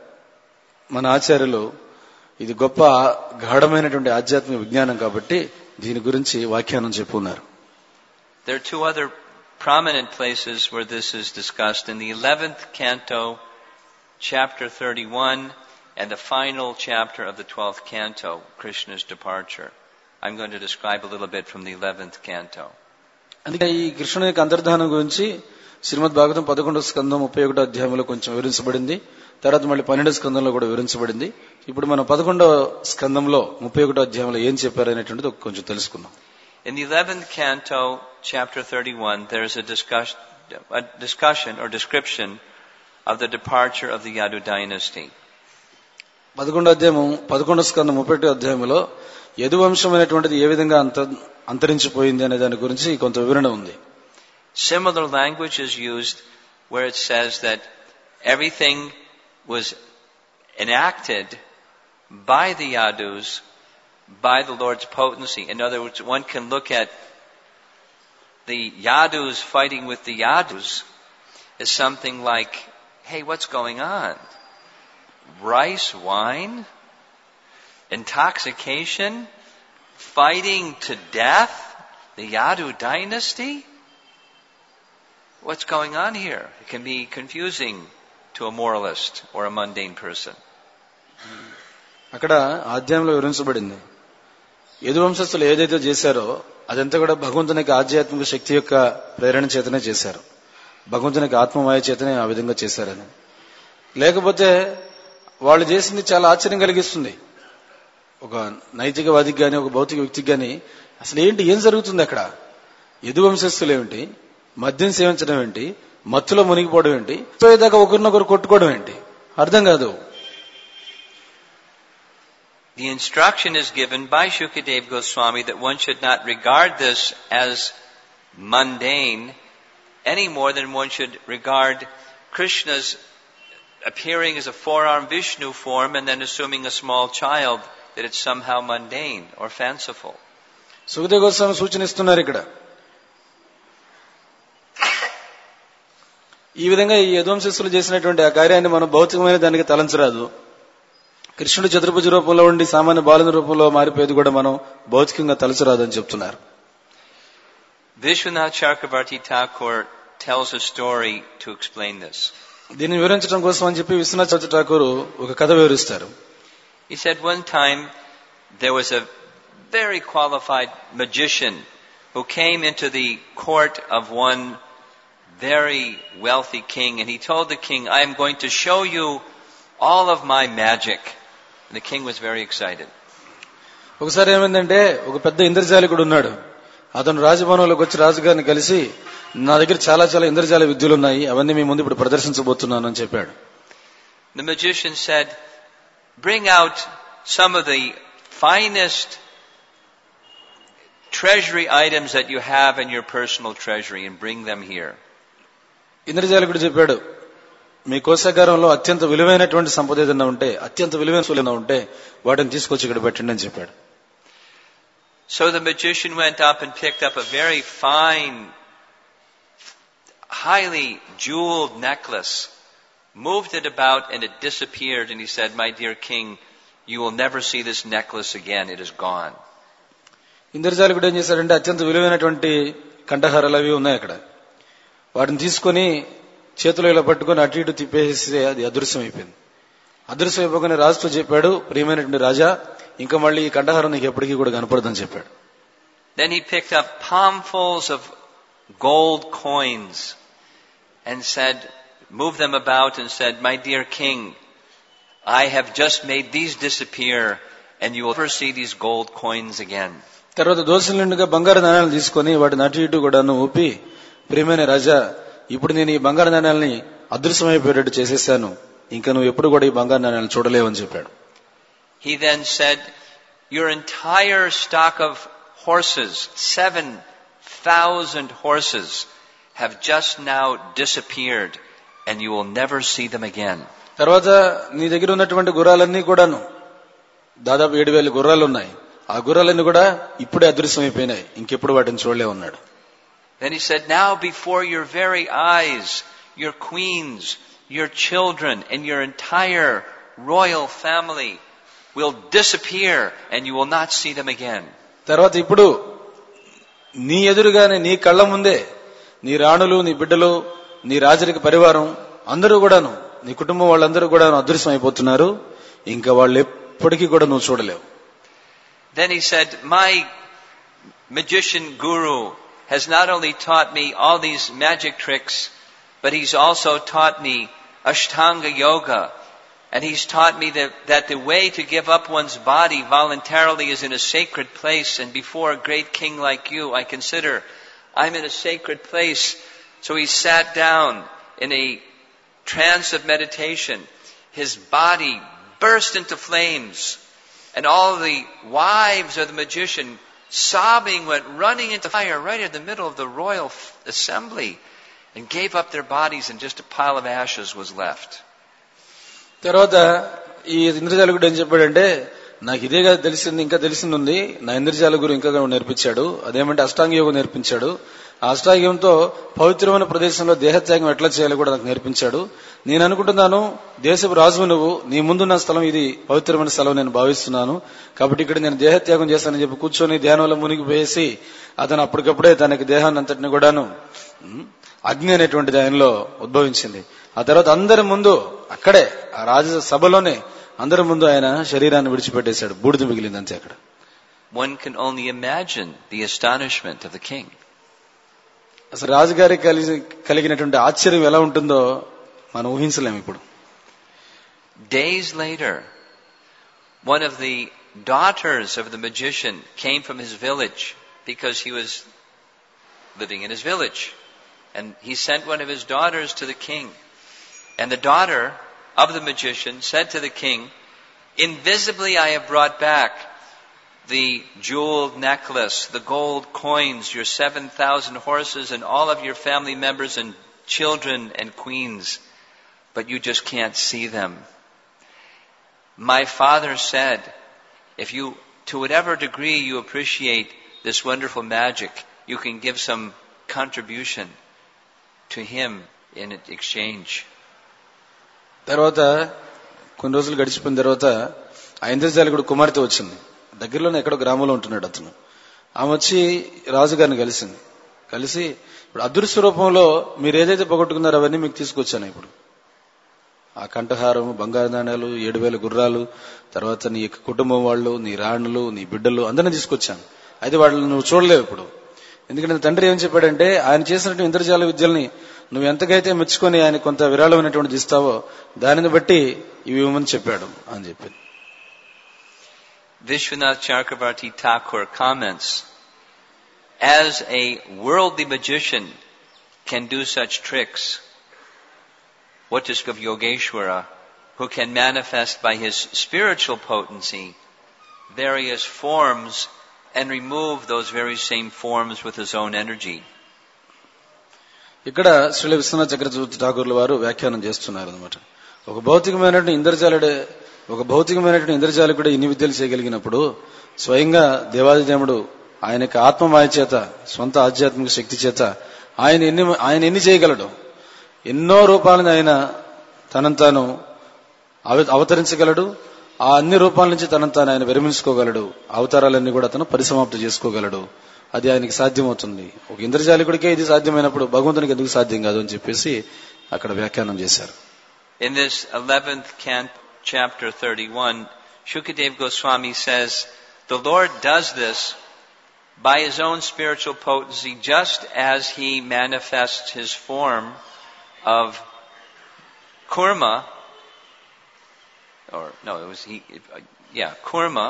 B: మన ఆచార్యులు ఇది గొప్ప గాఢమైనటువంటి ఆధ్యాత్మిక విజ్ఞానం కాబట్టి దీని గురించి వ్యాఖ్యానం చెప్పున్నారు.
A: There are two other prominent places where this is discussed. In the eleventh canto, chapter thirty-one, and the final chapter of the twelfth canto, Krishna's departure. I'm going to describe a little bit from the eleventh canto.
B: అందుకే ఈ కృష్ణుని యొక్క అంతర్ధానం గురించి శ్రీమద్ భాగవతం పదకొండవ స్కందం ముప్పై ఒకటో అధ్యాయంలో కొంచెం వివరించబడింది. తర్వాత మళ్ళీ పన్నెండవ స్కందంలో కూడా వివరించబడింది. ఇప్పుడు మనం పదకొండవ స్కందంలో ముప్పై ఒకటో అధ్యాయంలో ఏం చెప్పారనేటువంటిది కొంచెం తెలుసుకుందాం.
A: In the eleventh canto, chapter thirty-one, there is a discussion, a discussion or description of the departure of the Yadu dynasty.
B: పదకొండో అధ్యాయం పదకొండో స్కందం ముప్పై ఒకటో అధ్యాయంలో యదువంశం అనేటువంటిది ఏ విధంగా అంత అంతరించిపోయింది అనే దాని గురించి కొంత వివరణ ఉంది.
A: Similar language is used where it says that everything was enacted by the Yadus, by the Lord's potency. In other words, one can look at the Yadus fighting with the Yadus as something like, hey, what's going on? Rice, wine, intoxication, fighting to death, the Yadu dynasty? What's going on here? It can be confusing to a moralist or a mundane person.
B: అక్కడ ఆధ్యాయంలో వివరించబడింది, యదువంశస్థులు ఏదైతే చేశారో అదంతా కూడా భగవంతునికి ఆధ్యాత్మిక శక్తి యొక్క ప్రేరణ చేతనే చేశారు, భగవంతునికి ఆత్మమాయ చేతనే ఆ విధంగా చేశారని. లేకపోతే వాళ్ళు చేసింది చాలా ఆశ్చర్యం కలిగిస్తుంది. ఒక నైతికవాదికి గాని ఒక భౌతిక వ్యక్తికి గాని అసలు ఏంటి ఏం జరుగుతుంది అక్కడ? యదువంశస్థులు ఏమిటి, మద్యం సేవించడం ఏంటి, మత్తులో మునిగిపోవడం ఏంటి, పోయేదాకా ఒకరినొకరు కొట్టుకోవడం ఏంటి, అర్థం కాదు.
A: The instruction is given by Shukadeva Goswami that one should not regard this as mundane any more than one should regard Krishna's appearing as a four-armed Vishnu form and then assuming a small child, that it's somehow mundane or fanciful.
B: Sukhadeva Goswami సూచనిస్తున్నారు ఇక్కడ, ఈ విధంగా ఈ యదువంశస్థులు చేసినటువంటి ఆ కార్యాన్ని మనం భౌతికమైన దానికి తలంచరాదు. కృష్ణుడు చతుర్భుజ రూపంలో ఉండి సామాన్య బాలుని రూపంలో మారిపోయేది కూడా మనం భౌతికంగా తలచరాదు అని చెప్తున్నారు.
A: Vishwanath Chakravarti Thakur tells a story to explain this.
B: దీన్ని వివరించడం కోసం అని చెప్పి విశ్వనాథ్ చక్రవర్తి ఠాకూర్ ఒక కథ వివరిస్తారు.
A: He said one time there was a very qualified magician who came into the court of one very wealthy king, and he told the king, I am going to show you all of my magic. And the king was very excited.
B: ఒకసారి ఏమైందంటే ఒక పెద్ద ఇంద్రజాలికుడు ఉన్నాడు. అతను రాజభవనంలోకి వచ్చి రాజుగారిని కలిసి, నా దగ్గర చాలా చాలా ఇంద్రజాల విద్యలు ఉన్నాయి, అవన్నీ మీ ముందు ఇప్పుడు ప్రదర్శించబోతున్నాను అని చెప్పాడు.
A: The magician said, bring out some of the finest treasury items that you have in your personal treasury and bring them here.
B: ఇంద్రజాలికుడు చెప్పాడు, మీ కోశాగారంలో అత్యంత విలువైనటువంటి సంపద ఏదైనా ఉంటే, అత్యంత విలువైన ఉంటే వాటిని తీసుకొచ్చి ఇక్కడ పెట్టండి అని చెప్పాడు.
A: So the magician went up and picked up a very fine, highly jeweled necklace, moved it about, and it disappeared. And he said, my dear king, you will never see this necklace again. It is gone.
B: ఇంద్రజాలికుడు ఏం చేశాడంటే అత్యంత విలువైనటువంటి కంఠహారాలు అవి ఉన్నాయి అక్కడ. వాటిని తీసుకొని చేతిలో ఇలా పట్టుకొని అటు ఇటు తిప్పేసి అది అదృశ్యం అయిపోయింది. అదృశ్యం అయిపోగానే రాజుతో చెప్పాడు, ప్రియమైనటువంటి రాజా, ఇంకా మళ్ళీ ఈ కంఠహారం నీకు ఎప్పటికీ కూడా కనపడదని చెప్పాడు.
A: Then he picked up palmfuls of gold coins and said, moved them about and said, my dear king, I have just made these disappear and you will never see these gold coins again.
B: తర్వాత దోసల నిండుగా బంగారు నాణ్యాలు తీసుకొని వాటిని అటు ఇటు కూడా ఊపి, ప్రియమైన రాజా, ఇప్పుడు నేను ఈ బంగారు నాణ్యాలని అదృశ్యమైపోయేటట్టు చేసేసాను, ఇంకా నువ్వు ఎప్పుడు కూడా ఈ బంగారు నాణ్యాలను చూడలేవని చెప్పాడు.
A: He then said, your entire stock of horses, seven thousand horses, have just now disappeared and you will never see them again.
B: తర్వాత నీ దగ్గర ఉన్నటువంటి గుర్రాలన్నీ కూడాను, దాదాపు ఏడు వేల గుర్రాలు ఉన్నాయి, ఆ గుర్రాలన్నీ కూడా ఇప్పుడే అదృశ్యమైపోయినాయి, ఇంకెప్పుడు వాటిని చూడలే ఉన్నాడు.
A: Then he said, now before your very eyes, your queens, your children, and your entire royal family will disappear and you will not see them again.
B: తర్వాత ఇప్పుడు నీ ఎదురుగానే నీ కళ్ళ ముందే నీ రాణులు, నీ బిడ్డలు, నీ రాజరిక పరివారం అందరూ కూడాను, నీ కుటుంబం వాళ్ళందరూ కూడా అదృశ్యం అయిపోతున్నారు, ఇంకా వాళ్ళు ఎప్పటికీ కూడా నువ్వు చూడలేవు.
A: Then he said, my magician guru has not only taught me all these magic tricks, but he's also taught me Ashtanga Yoga. And he's taught me that, that the way to give up one's body voluntarily is in a sacred place. And before a great king like you, I consider I'm in a sacred place. So he sat down in a trance of meditation. His body burst into flames. And all the wives of the magician, sobbing, went running into fire right in the middle of the royal assembly and gave up their bodies, and just a pile of ashes was left.
B: తర్వాత ఈ ఇంద్రజాలకుడు ఏం చెప్పాడంటే, నాకు ఇదేగా తెలిసింది, ఇంకా తెలిసింది ఉంది, నా ఇంద్రజాల గురు ఇంకా నేర్పించాడు, అదేమంటే అష్టాంగ యోగం నేర్పించాడు. ఆ అష్టాంగంతో పవిత్రమైన ప్రదేశంలో దేహత్యాగం ఎట్లా చేయాలో కూడా నాకు నేర్పించాడు. నేను అనుకుంటున్నాను, దేశపు రాజు నువ్వు, నీ ముందున్న స్థలం ఇది పవిత్రమైన స్థలం నేను భావిస్తున్నాను, కాబట్టి ఇక్కడ నేను దేహత్యాగం చేస్తానని చెప్పి కూర్చొని ధ్యానంలో మునిగిపోయేసి అతను అప్పటికప్పుడే తనకి దేహాన్ని అంతటిని కూడాను అగ్ని అనేటువంటిది ఆయనలో ఉద్భవించింది. ఆ తర్వాత అందరి ముందు అక్కడే ఆ రాజ సభలోనే అందరి ముందు ఆయన శరీరాన్ని విడిచిపెట్టేశాడు, బూడిద మిగిలింది అంతే అక్కడ.
A: One can only imagine the astonishment of the king.
B: అసలు రాజుగారికి కలిగి కలిగినటువంటి ఆశ్చర్యం ఎలా ఉంటుందో మనం ఊహించలేము ఇప్పుడు.
A: Days later, one of the daughters of the magician came from his village because he was living in his village. And he sent one of his daughters to the king. And the daughter of the magician said to the king, invisibly I have brought back the jeweled necklace, the gold coins, your seven thousand horses, and all of your family members and children and queens, but you just can't see them. My father said, if you, to whatever degree you appreciate this wonderful magic, you can give some contribution to him in exchange.
B: తర్వాత కొన్ని రోజులు గడిచిపోయిన తర్వాత ఆ ఇంద్రజాలికుడు కుమార్తె వచ్చింది. దగ్గరలోనే ఎక్కడో గ్రామంలో ఉంటున్నాడు అతను. ఆమె వచ్చి రాజుగారిని కలిసింది. కలిసి, ఇప్పుడు అదృశ్య రూపంలో మీరు ఏదైతే పోగొట్టుకున్నారో అవన్నీ మీకు తీసుకొచ్చాను. ఇప్పుడు ఆ కంఠహారం, బంగారు నాణ్యాలు, ఏడు వేల గుర్రాలు, తర్వాత నీ కుటుంబం వాళ్ళు, నీ రాణులు, నీ బిడ్డలు అందరినీ తీసుకొచ్చాను. అయితే వాళ్ళని నువ్వు చూడలేవు ఇప్పుడు. ఎందుకంటే తండ్రి ఏం చెప్పాడంటే, ఆయన చేసినటువంటి ఇంద్రజాల విద్యల్ని నువ్వు ఎంతకైతే మెచ్చుకొని ఆయన కొంత విరాళమైనటువంటిది ఇస్తావో దానిని బట్టి ఇవి ఇవ్వమని చెప్పాడు అని చెప్పి.
A: Vishwanath Chakravarti Thakur comments, as a worldly magician can do such tricks, what is of Yogeshwara, who can manifest by his spiritual potency various forms and remove those very same forms with his own energy.
B: ఇక్కడ శ్రీ విశ్వనాథ్ చక్రవర్తి ఠాకూర్ల వారు వ్యాఖ్యానం చేస్తున్నారు అనమాట. ఒక భౌతికమైనటువంటి ఇంద్రజాలుడే ఒక భౌతికమైనటువంటి ఇంద్రజాలకుడు ఇన్ని విద్యలు చేయగలిగినప్పుడు స్వయంగా దేవాదిదేవుడు ఆయన యొక్క ఆత్మమాయ చేత, స్వంత ఆధ్యాత్మిక శక్తి చేత ఆయన ఎన్ని ఆయన ఎన్ని చేయగలడు? ఎన్నో రూపాలను ఆయన తనను తాను అవతరించగలడు. ఆ అన్ని రూపాల నుంచి తనను తాను ఆయన విరమించుకోగలడు. అవతారాలన్నీ కూడా అతను పరిసమాప్తి చేసుకోగలడు. అది ఆయనకి సాధ్యమవుతుంది. ఒక ఇంద్రజాలికుడికే ఇది సాధ్యమైనప్పుడు భగవంతునికి ఎందుకు సాధ్యం కాదు అని చెప్పేసి అక్కడ వ్యాఖ్యానం చేశారు.
A: In this eleventh canto, chapter thirty-one, Shukadeva Goswami says, the Lord does this by his own spiritual potency, just as he manifests his form of Kurma, or no, it was he, uh, yeah, Kurma.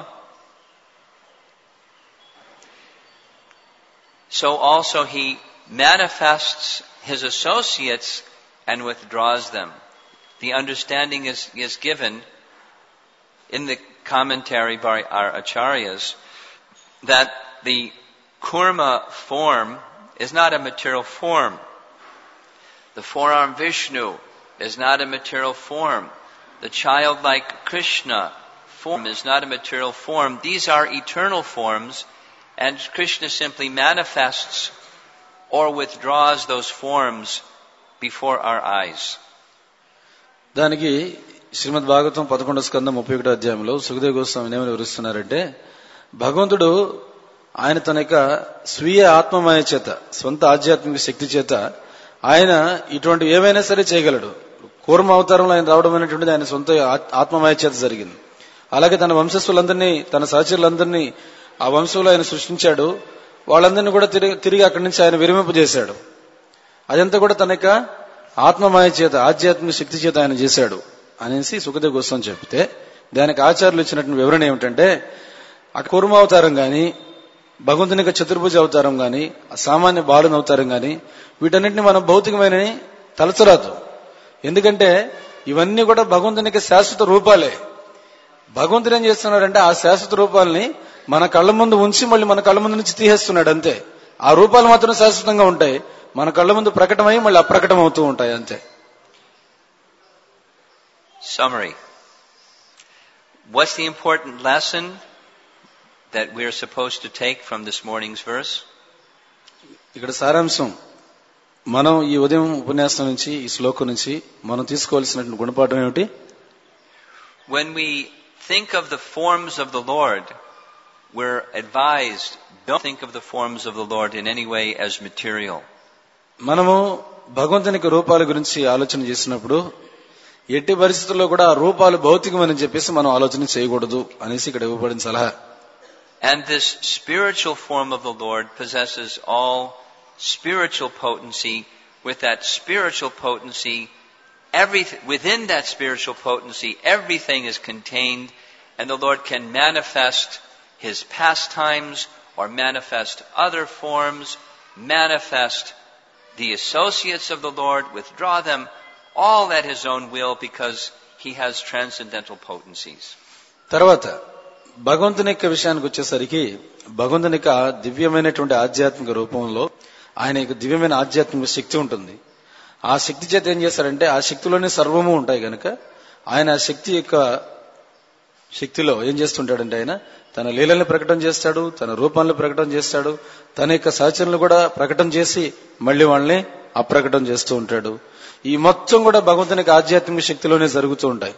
A: So also he manifests his associates and withdraws them. The understanding is, is given in the commentary by our acharyas that the Kurma form is not a material form. The forearm Vishnu is not a material form. The childlike Krishna form is not a material form. These are eternal forms, and Krishna simply manifests or withdraws those forms before our eyes.
B: దానికి శ్రీమద్ భాగవతం పదకొండో స్కందం ముప్పై ఒకటో అధ్యాయంలో సుఖదేవ గోస్వామి ఏమని వివరిస్తున్నారంటే, భగవంతుడు ఆయన తన యొక్క స్వీయ ఆత్మమయ చేత, స్వంత ఆధ్యాత్మిక శక్తి చేత ఆయన ఇటువంటి ఏవైనా సరే చేయగలడు. కూర్మ అవతారంలో ఆయన రావడం అనేటువంటిది ఆయన సొంత ఆత్మమయ చేత జరిగింది. అలాగే తన వంశస్థులందరినీ, తన సహచరులందరినీ ఆ వంశంలో ఆయన సృష్టించాడు. వాళ్ళందరినీ కూడా తిరిగి తిరిగి అక్కడి నుంచి ఆయన విరమింపజేశాడు. అదంతా కూడా తన యొక్క ఆత్మమాయ చేత, ఆధ్యాత్మిక శక్తి చేత ఆయన చేశాడు అనేసి సుఖదేవ గోస్వామి చెప్తే, దానికి ఆచార్యులు ఇచ్చినటువంటి వివరణ ఏమిటంటే, ఆ కూర్మ అవతారం గాని, భగవంతుని యొక్క చతుర్భుజ అవతారం గాని, సామాన్య బాలుని అవతారం గాని, వీటన్నిటిని మనం భౌతికమైన తలచరాదు. ఎందుకంటే ఇవన్నీ కూడా భగవంతుని యొక్క శాశ్వత రూపాలే. భగవంతుడు ఏం చేస్తున్నాడంటే ఆ శాశ్వత రూపాలని మన కళ్ళ ముందు ఉంచి మళ్ళీ మన కళ్ళ ముందు నుంచి తీసేస్తున్నాడు అంతే. ఆ రూపాలు మాత్రం శాశ్వతంగా ఉంటాయి, మన కళ్ళ ముందు ప్రకటమై మళ్ళీ అప్రకటం అవుతూ ఉంటాయి అంతే.
A: Summary. What's the important lesson that we're supposed to take from this morning's verse?
B: ఇక్కడ సారాంశం, మనం ఈ ఉదయం ఉపన్యాసం నుంచి, ఈ శ్లోకం నుంచి మనం తీసుకోవాల్సినటువంటి గుణపాఠం ఏమిటి?
A: When we think of the forms of the Lord, we're advised, don't think of the forms of the Lord in any way as material.
B: మనము భగవంతుని యొక్క రూపాల గురించి ఆలోచన చేసినప్పుడు ఎట్టి పరిస్థితుల్లో కూడా ఆ రూపాలు భౌతికమని చెప్పేసి మనం ఆలోచన చేయకూడదు అనేసి ఇక్కడ ఇవ్వబడిన సలహా.
A: And this spiritual form of the Lord possesses all spiritual potency. With that spiritual potency, everything, within that spiritual potency, everything is contained, and the Lord can manifest his pastimes or manifest other forms, manifest the associates of the Lord, withdraw them, all at his own will, because he has transcendental potencies.
B: తర్వాత భగవంతుని యొక్క విషయానికి వచ్చేసరికి, భగవంతుని యొక్క దివ్యమైనటువంటి ఆధ్యాత్మిక రూపంలో ఆయన యొక్క దివ్యమైన ఆధ్యాత్మిక శక్తి ఉంటుంది. ఆ శక్తి చేత ఏం చేస్తారంటే, ఆ శక్తిలోనే సర్వము ఉంటాయి కనుక ఆయన ఆ శక్తి యొక్క శక్తిలో ఏం చేస్తుంటాడంటే, ఆయన తన లీలల్ని ప్రకటన చేస్తాడు, తన రూపాలను ప్రకటన చేస్తాడు, తన యొక్క సహచరులను కూడా ప్రకటన చేసి మళ్లీ వాళ్ళని అప్రకటన చేస్తూ ఉంటాడు. ఈ మొత్తం కూడా భగవంతునికి ఆధ్యాత్మిక శక్తిలోనే జరుగుతూ ఉంటాయి.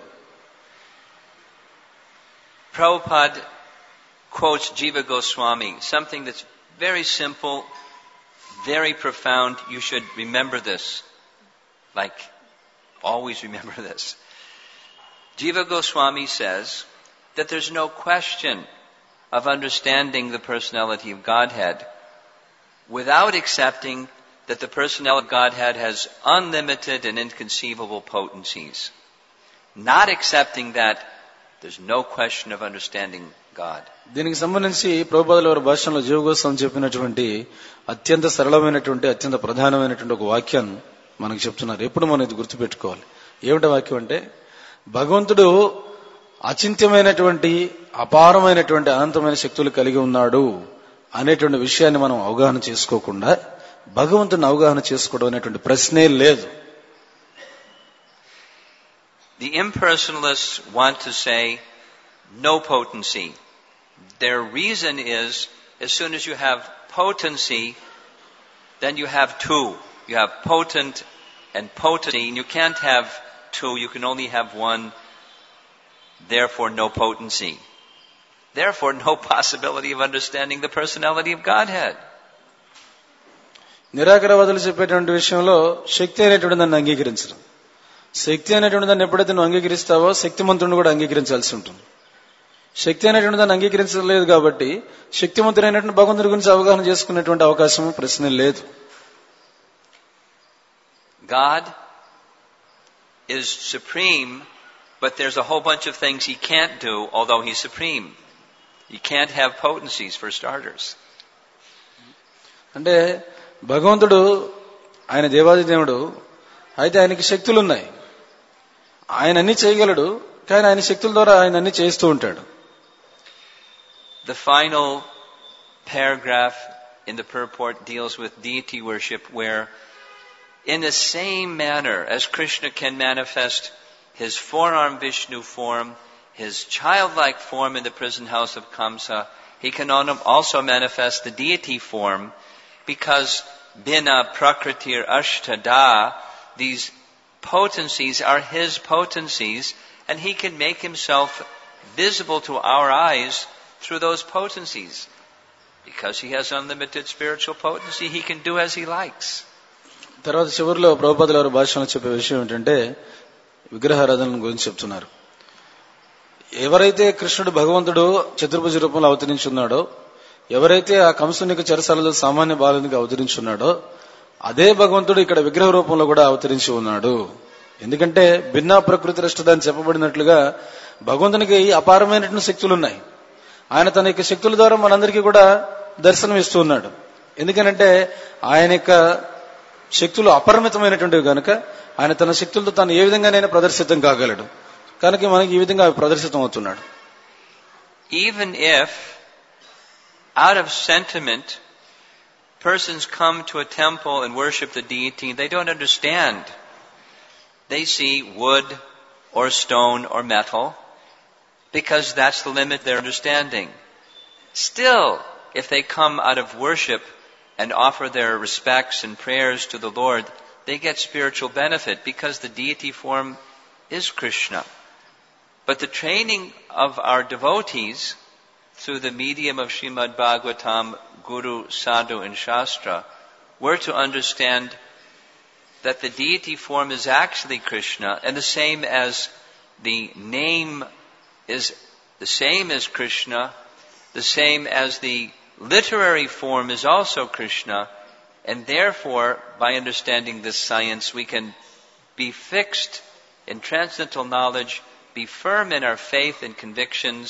A: Prabhupada quotes Jiva Goswami, something that's very simple, very profound. You should remember this. Like, always remember this. Jiva Goswami says that there's no question of understanding the personality of Godhead without accepting that the personality of Godhead has unlimited and inconceivable potencies. Not accepting that, there's no question of understanding God.
B: దీనికి సంబంధించి ప్రభుపాదుల వారి భాషలో జీవ గోస్వామి చెప్పినటువంటి అత్యంత సరళమైనటువంటి, అత్యంత ప్రధానమైనటువంటి ఒక వాక్యం మనకు చెప్తున్నారు. ఎప్పుడు మనం ఇది గుర్తుపెట్టుకోవాలి. ఏమిటి వాక్యం అంటే, భగవంతుడు అచింత్యమైనటువంటి, అపారమైనటువంటి, అనంతమైన శక్తులు కలిగి ఉన్నాడు అనేటువంటి విషయాన్ని మనం అవగాహన చేసుకోకుండా భగవంతుని అవగాహన చేసుకోవడం అనేటువంటి ప్రశ్నే లేదు.
A: The impersonalists want to say no potency. Their reason is, as soon as you have potency, then you have two. You have potent and potency, and you can't have two, you can only have one, therefore no potency. Therefore no possibility of understanding the personality of Godhead.
B: నిరాకరవాదులు చెప్పేటువంటి విషయంలో శక్తి అనేటువంటి దాన్ని అంగీకరించరు. శక్తి అనేటువంటి దాన్ని ఎప్పుడైతే నువ్వు అంగీకరిస్తావో శక్తిమంతుడిని కూడా అంగీకరించాల్సి ఉంటుంది. శక్తి అనేటువంటి దాన్ని అంగీకరించలేదు కాబట్టి శక్తిమంతుడైనటువంటి భగవంతుడి గురించి అవగాహన చేసుకునేటువంటి అవకాశం ప్రశ్న లేదు.
A: God is supreme, but there's a whole bunch of things he can't do, although he's supreme. He can't have potencies, for starters.
B: అంటే భగవంతుడు ఆయన దేవాది దేవుడు, అయితే ఆయనకి శక్తులు ఉన్నాయి. ఆయన అన్ని చేయగలడు, కానీ ఆయన శక్తుల ద్వారా ఆయన అన్ని చేస్తూ ఉంటాడు.
A: The final paragraph in the purport deals with deity worship, where in the same manner as Krishna can manifest his forearm Vishnu form, his childlike form in the prison house of Kamsa, he can also manifest the deity form, because Bina Prakritir Ashtada, these potencies are his potencies, and he can make himself visible to our eyes through those potencies. Because he has unlimited spiritual potency, he can do as he likes.
B: తర్వాత చివరిలో ప్రభుపాదుల వారి భాషలో చెప్పే విషయం ఏంటంటే విగ్రహారాధన గురించి చెప్తున్నారు. ఎవరైతే కృష్ణుడు భగవంతుడు చతుర్భుజ రూపంలో అవతరించున్నాడో, ఎవరైతే ఆ కంసునికి చెరసాలలో సామాన్య బాలునికి అవతరించున్నాడో, అదే భగవంతుడు ఇక్కడ విగ్రహ రూపంలో కూడా అవతరించి ఉన్నాడు. ఎందుకంటే భిన్నా ప్రకృతి రష్టదని చెప్పబడినట్లుగా భగవంతునికి అపారమైనటువంటి శక్తులు ఉన్నాయి. ఆయన తన యొక్క శక్తుల ద్వారా మనందరికీ కూడా దర్శనం ఇస్తూ ఉన్నాడు. ఎందుకనంటే ఆయన యొక్క శక్తులు అపరిమితమైనటువంటివి కనుక ఆయన తన శక్తులతో తాను ఏ విధంగానైనా ప్రదర్శితం కాగలడు. కనుక మనకి ఈ విధంగా ప్రదర్శితం అవుతున్నాడు.
A: Even if out of sentiment persons come to a temple and worship the deity, they don't understand. They see wood or stone or metal because that's the limit of their understanding. Still, if they come out of worship and offer their respects and prayers to the Lord, they get spiritual benefit because the deity form is Krishna. But the training of our devotees through the medium of Srimad Bhagavatam, Guru, Sadhu and Shastra were to understand that the deity form is actually Krishna, and the same as the name is the same as Krishna, the same as the literary form is also Krishna, and therefore, by understanding this science, we can be fixed in transcendental knowledge, be firm in our faith and convictions,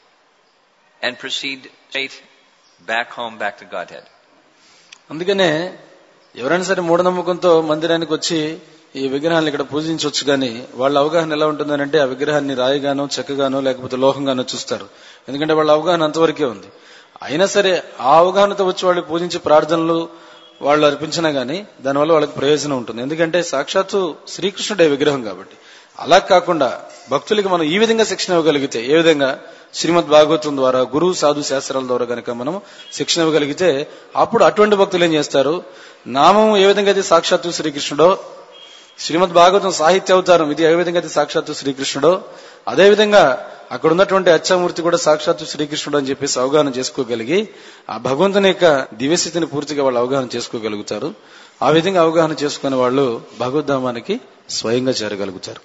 A: and proceed straight back home, back to Godhead.
B: అందుకనే ఎవరైనా సరే మూఢనమ్మకంతో మందిరానికి వచ్చి ఈ విగ్రహాన్ని ఇక్కడ పూజించవచ్చు, కానీ వాళ్ళ అవగాహన ఎలా ఉంటుందనంటే ఆ విగ్రహాన్ని రాయిగానో చెక్కగానో లేకపోతే లోహంగానో చూస్తారు. ఎందుకంటే వాళ్ళ అవగాహన అంతవరకే ఉంది. అయినా సరే ఆ అవగాహనతో వచ్చి వాళ్ళు పూజించే ప్రార్థనలు వాళ్ళు అర్పించినా గానీ దానివల్ల వాళ్ళకి ప్రయోజనం ఉంటుంది. ఎందుకంటే సాక్షాత్తు శ్రీకృష్ణుడే విగ్రహం కాబట్టి. అలా కాకుండా భక్తులకి మనం ఈ విధంగా శిక్షణ ఇవ్వగలిగితే, ఏ విధంగా శ్రీమద్ భాగవతం ద్వారా గురువు సాధు శాస్త్రాల ద్వారా కనుక మనం శిక్షణ ఇవ్వగలిగితే అప్పుడు అటువంటి భక్తులు ఏం చేస్తారు, నామం ఏ విధంగా అయితే సాక్షాత్తు శ్రీకృష్ణుడో, శ్రీమద్ భాగవతం సాహిత్య అవతారం ఇది ఏ విధంగా అయితే సాక్షాత్తు శ్రీకృష్ణుడో, అదేవిధంగా అక్కడ ఉన్నటువంటి అచ్చామూర్తి కూడా సాక్షాత్తు శ్రీకృష్ణుడు అని చెప్పేసి అవగాహన చేసుకోగలిగి ఆ భగవంతుని యొక్క దివ్యస్థితిని పూర్తిగా వాళ్ళు అవగాహన చేసుకోగలుగుతారు. ఆ విధంగా అవగాహన చేసుకునే వాళ్ళు భగవద్ధామానికి స్వయంగా చేరగలుగుతారు.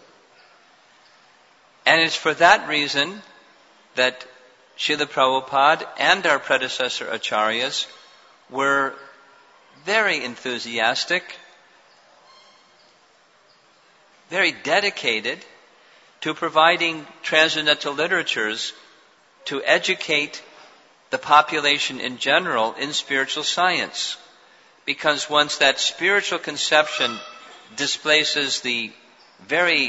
A: And it's for that reason that Srila Prabhupada and our predecessor acharyas were very enthusiastic, very dedicated to providing transcendental literatures to educate the population in general in spiritual science. Because once that spiritual conception displaces the very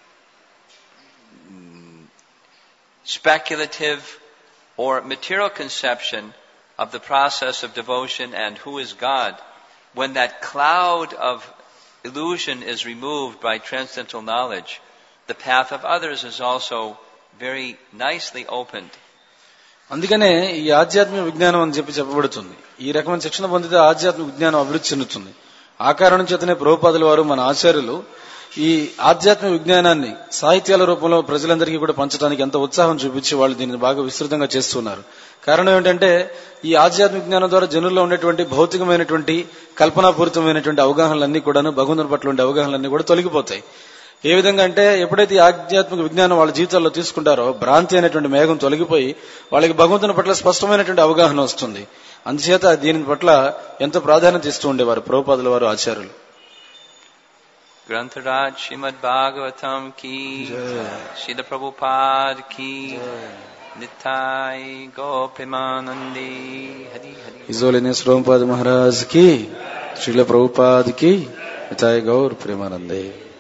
A: speculative or material conception of the process of devotion and who is God, when that cloud of illusion is removed by transcendental knowledge, the path of others is also very nicely opened.
B: అందుకనే ఈ ఆధ్యాత్మిక విజ్ఞానం అని చెప్పి చెప్పబడుతుంది. ఈ రకమైన శిక్షణ పొందితే ఆధ్యాత్మిక విజ్ఞానం అభివృద్ధి చెందుతుంది. ఆ కారణం చేతనే ప్రభుపాదుల వారు మన ఆచార్యులు ఈ ఆధ్యాత్మిక విజ్ఞానాన్ని సాహిత్యాల రూపంలో ప్రజలందరికీ కూడా పంచడానికి ఎంత ఉత్సాహం చూపించి వాళ్ళు దీన్ని బాగా విస్తృతంగా చేస్తున్నారు. కారణం ఏంటంటే ఈ ఆధ్యాత్మిక విజ్ఞానం ద్వారా జనుల్లో ఉన్నటువంటి భౌతికమైనటువంటి కల్పనాపూరితమైనటువంటి అవగాహనలన్నీ కూడాను భగవంతుని పట్ల ఉండే అవగాహనలన్నీ కూడా తొలగిపోతాయి. ఏ విధంగా అంటే ఎప్పుడైతే ఈ ఆధ్యాత్మిక విజ్ఞానం వాళ్ళ జీవితాల్లో తీసుకుంటారో భ్రాంతి అనేటువంటి మేఘం తొలగిపోయి వాళ్ళకి భగవంతుని పట్ల స్పష్టమైనటువంటి అవగాహన వస్తుంది. అందుచేత దీని పట్ల ఎంతో ప్రాధాన్యత ఇస్తూ ఉండేవారు ప్రభుపాదుల వారు ఆచార్యులు.
A: గ్రంథరాజ్ శ్రీమద్ భాగవతం కీ శ్రీల ప్రభుపాద్ కీ నిత్యాయ్ గోప్రేమానందే హరి హరి.
B: హిజ్ హోలీనెస్ ప్రభుపాద మహారాజ్ కి శ్రీల ప్రభుపాద్ కి నిత్యాయ్ గౌర్ ప్రేమానందే.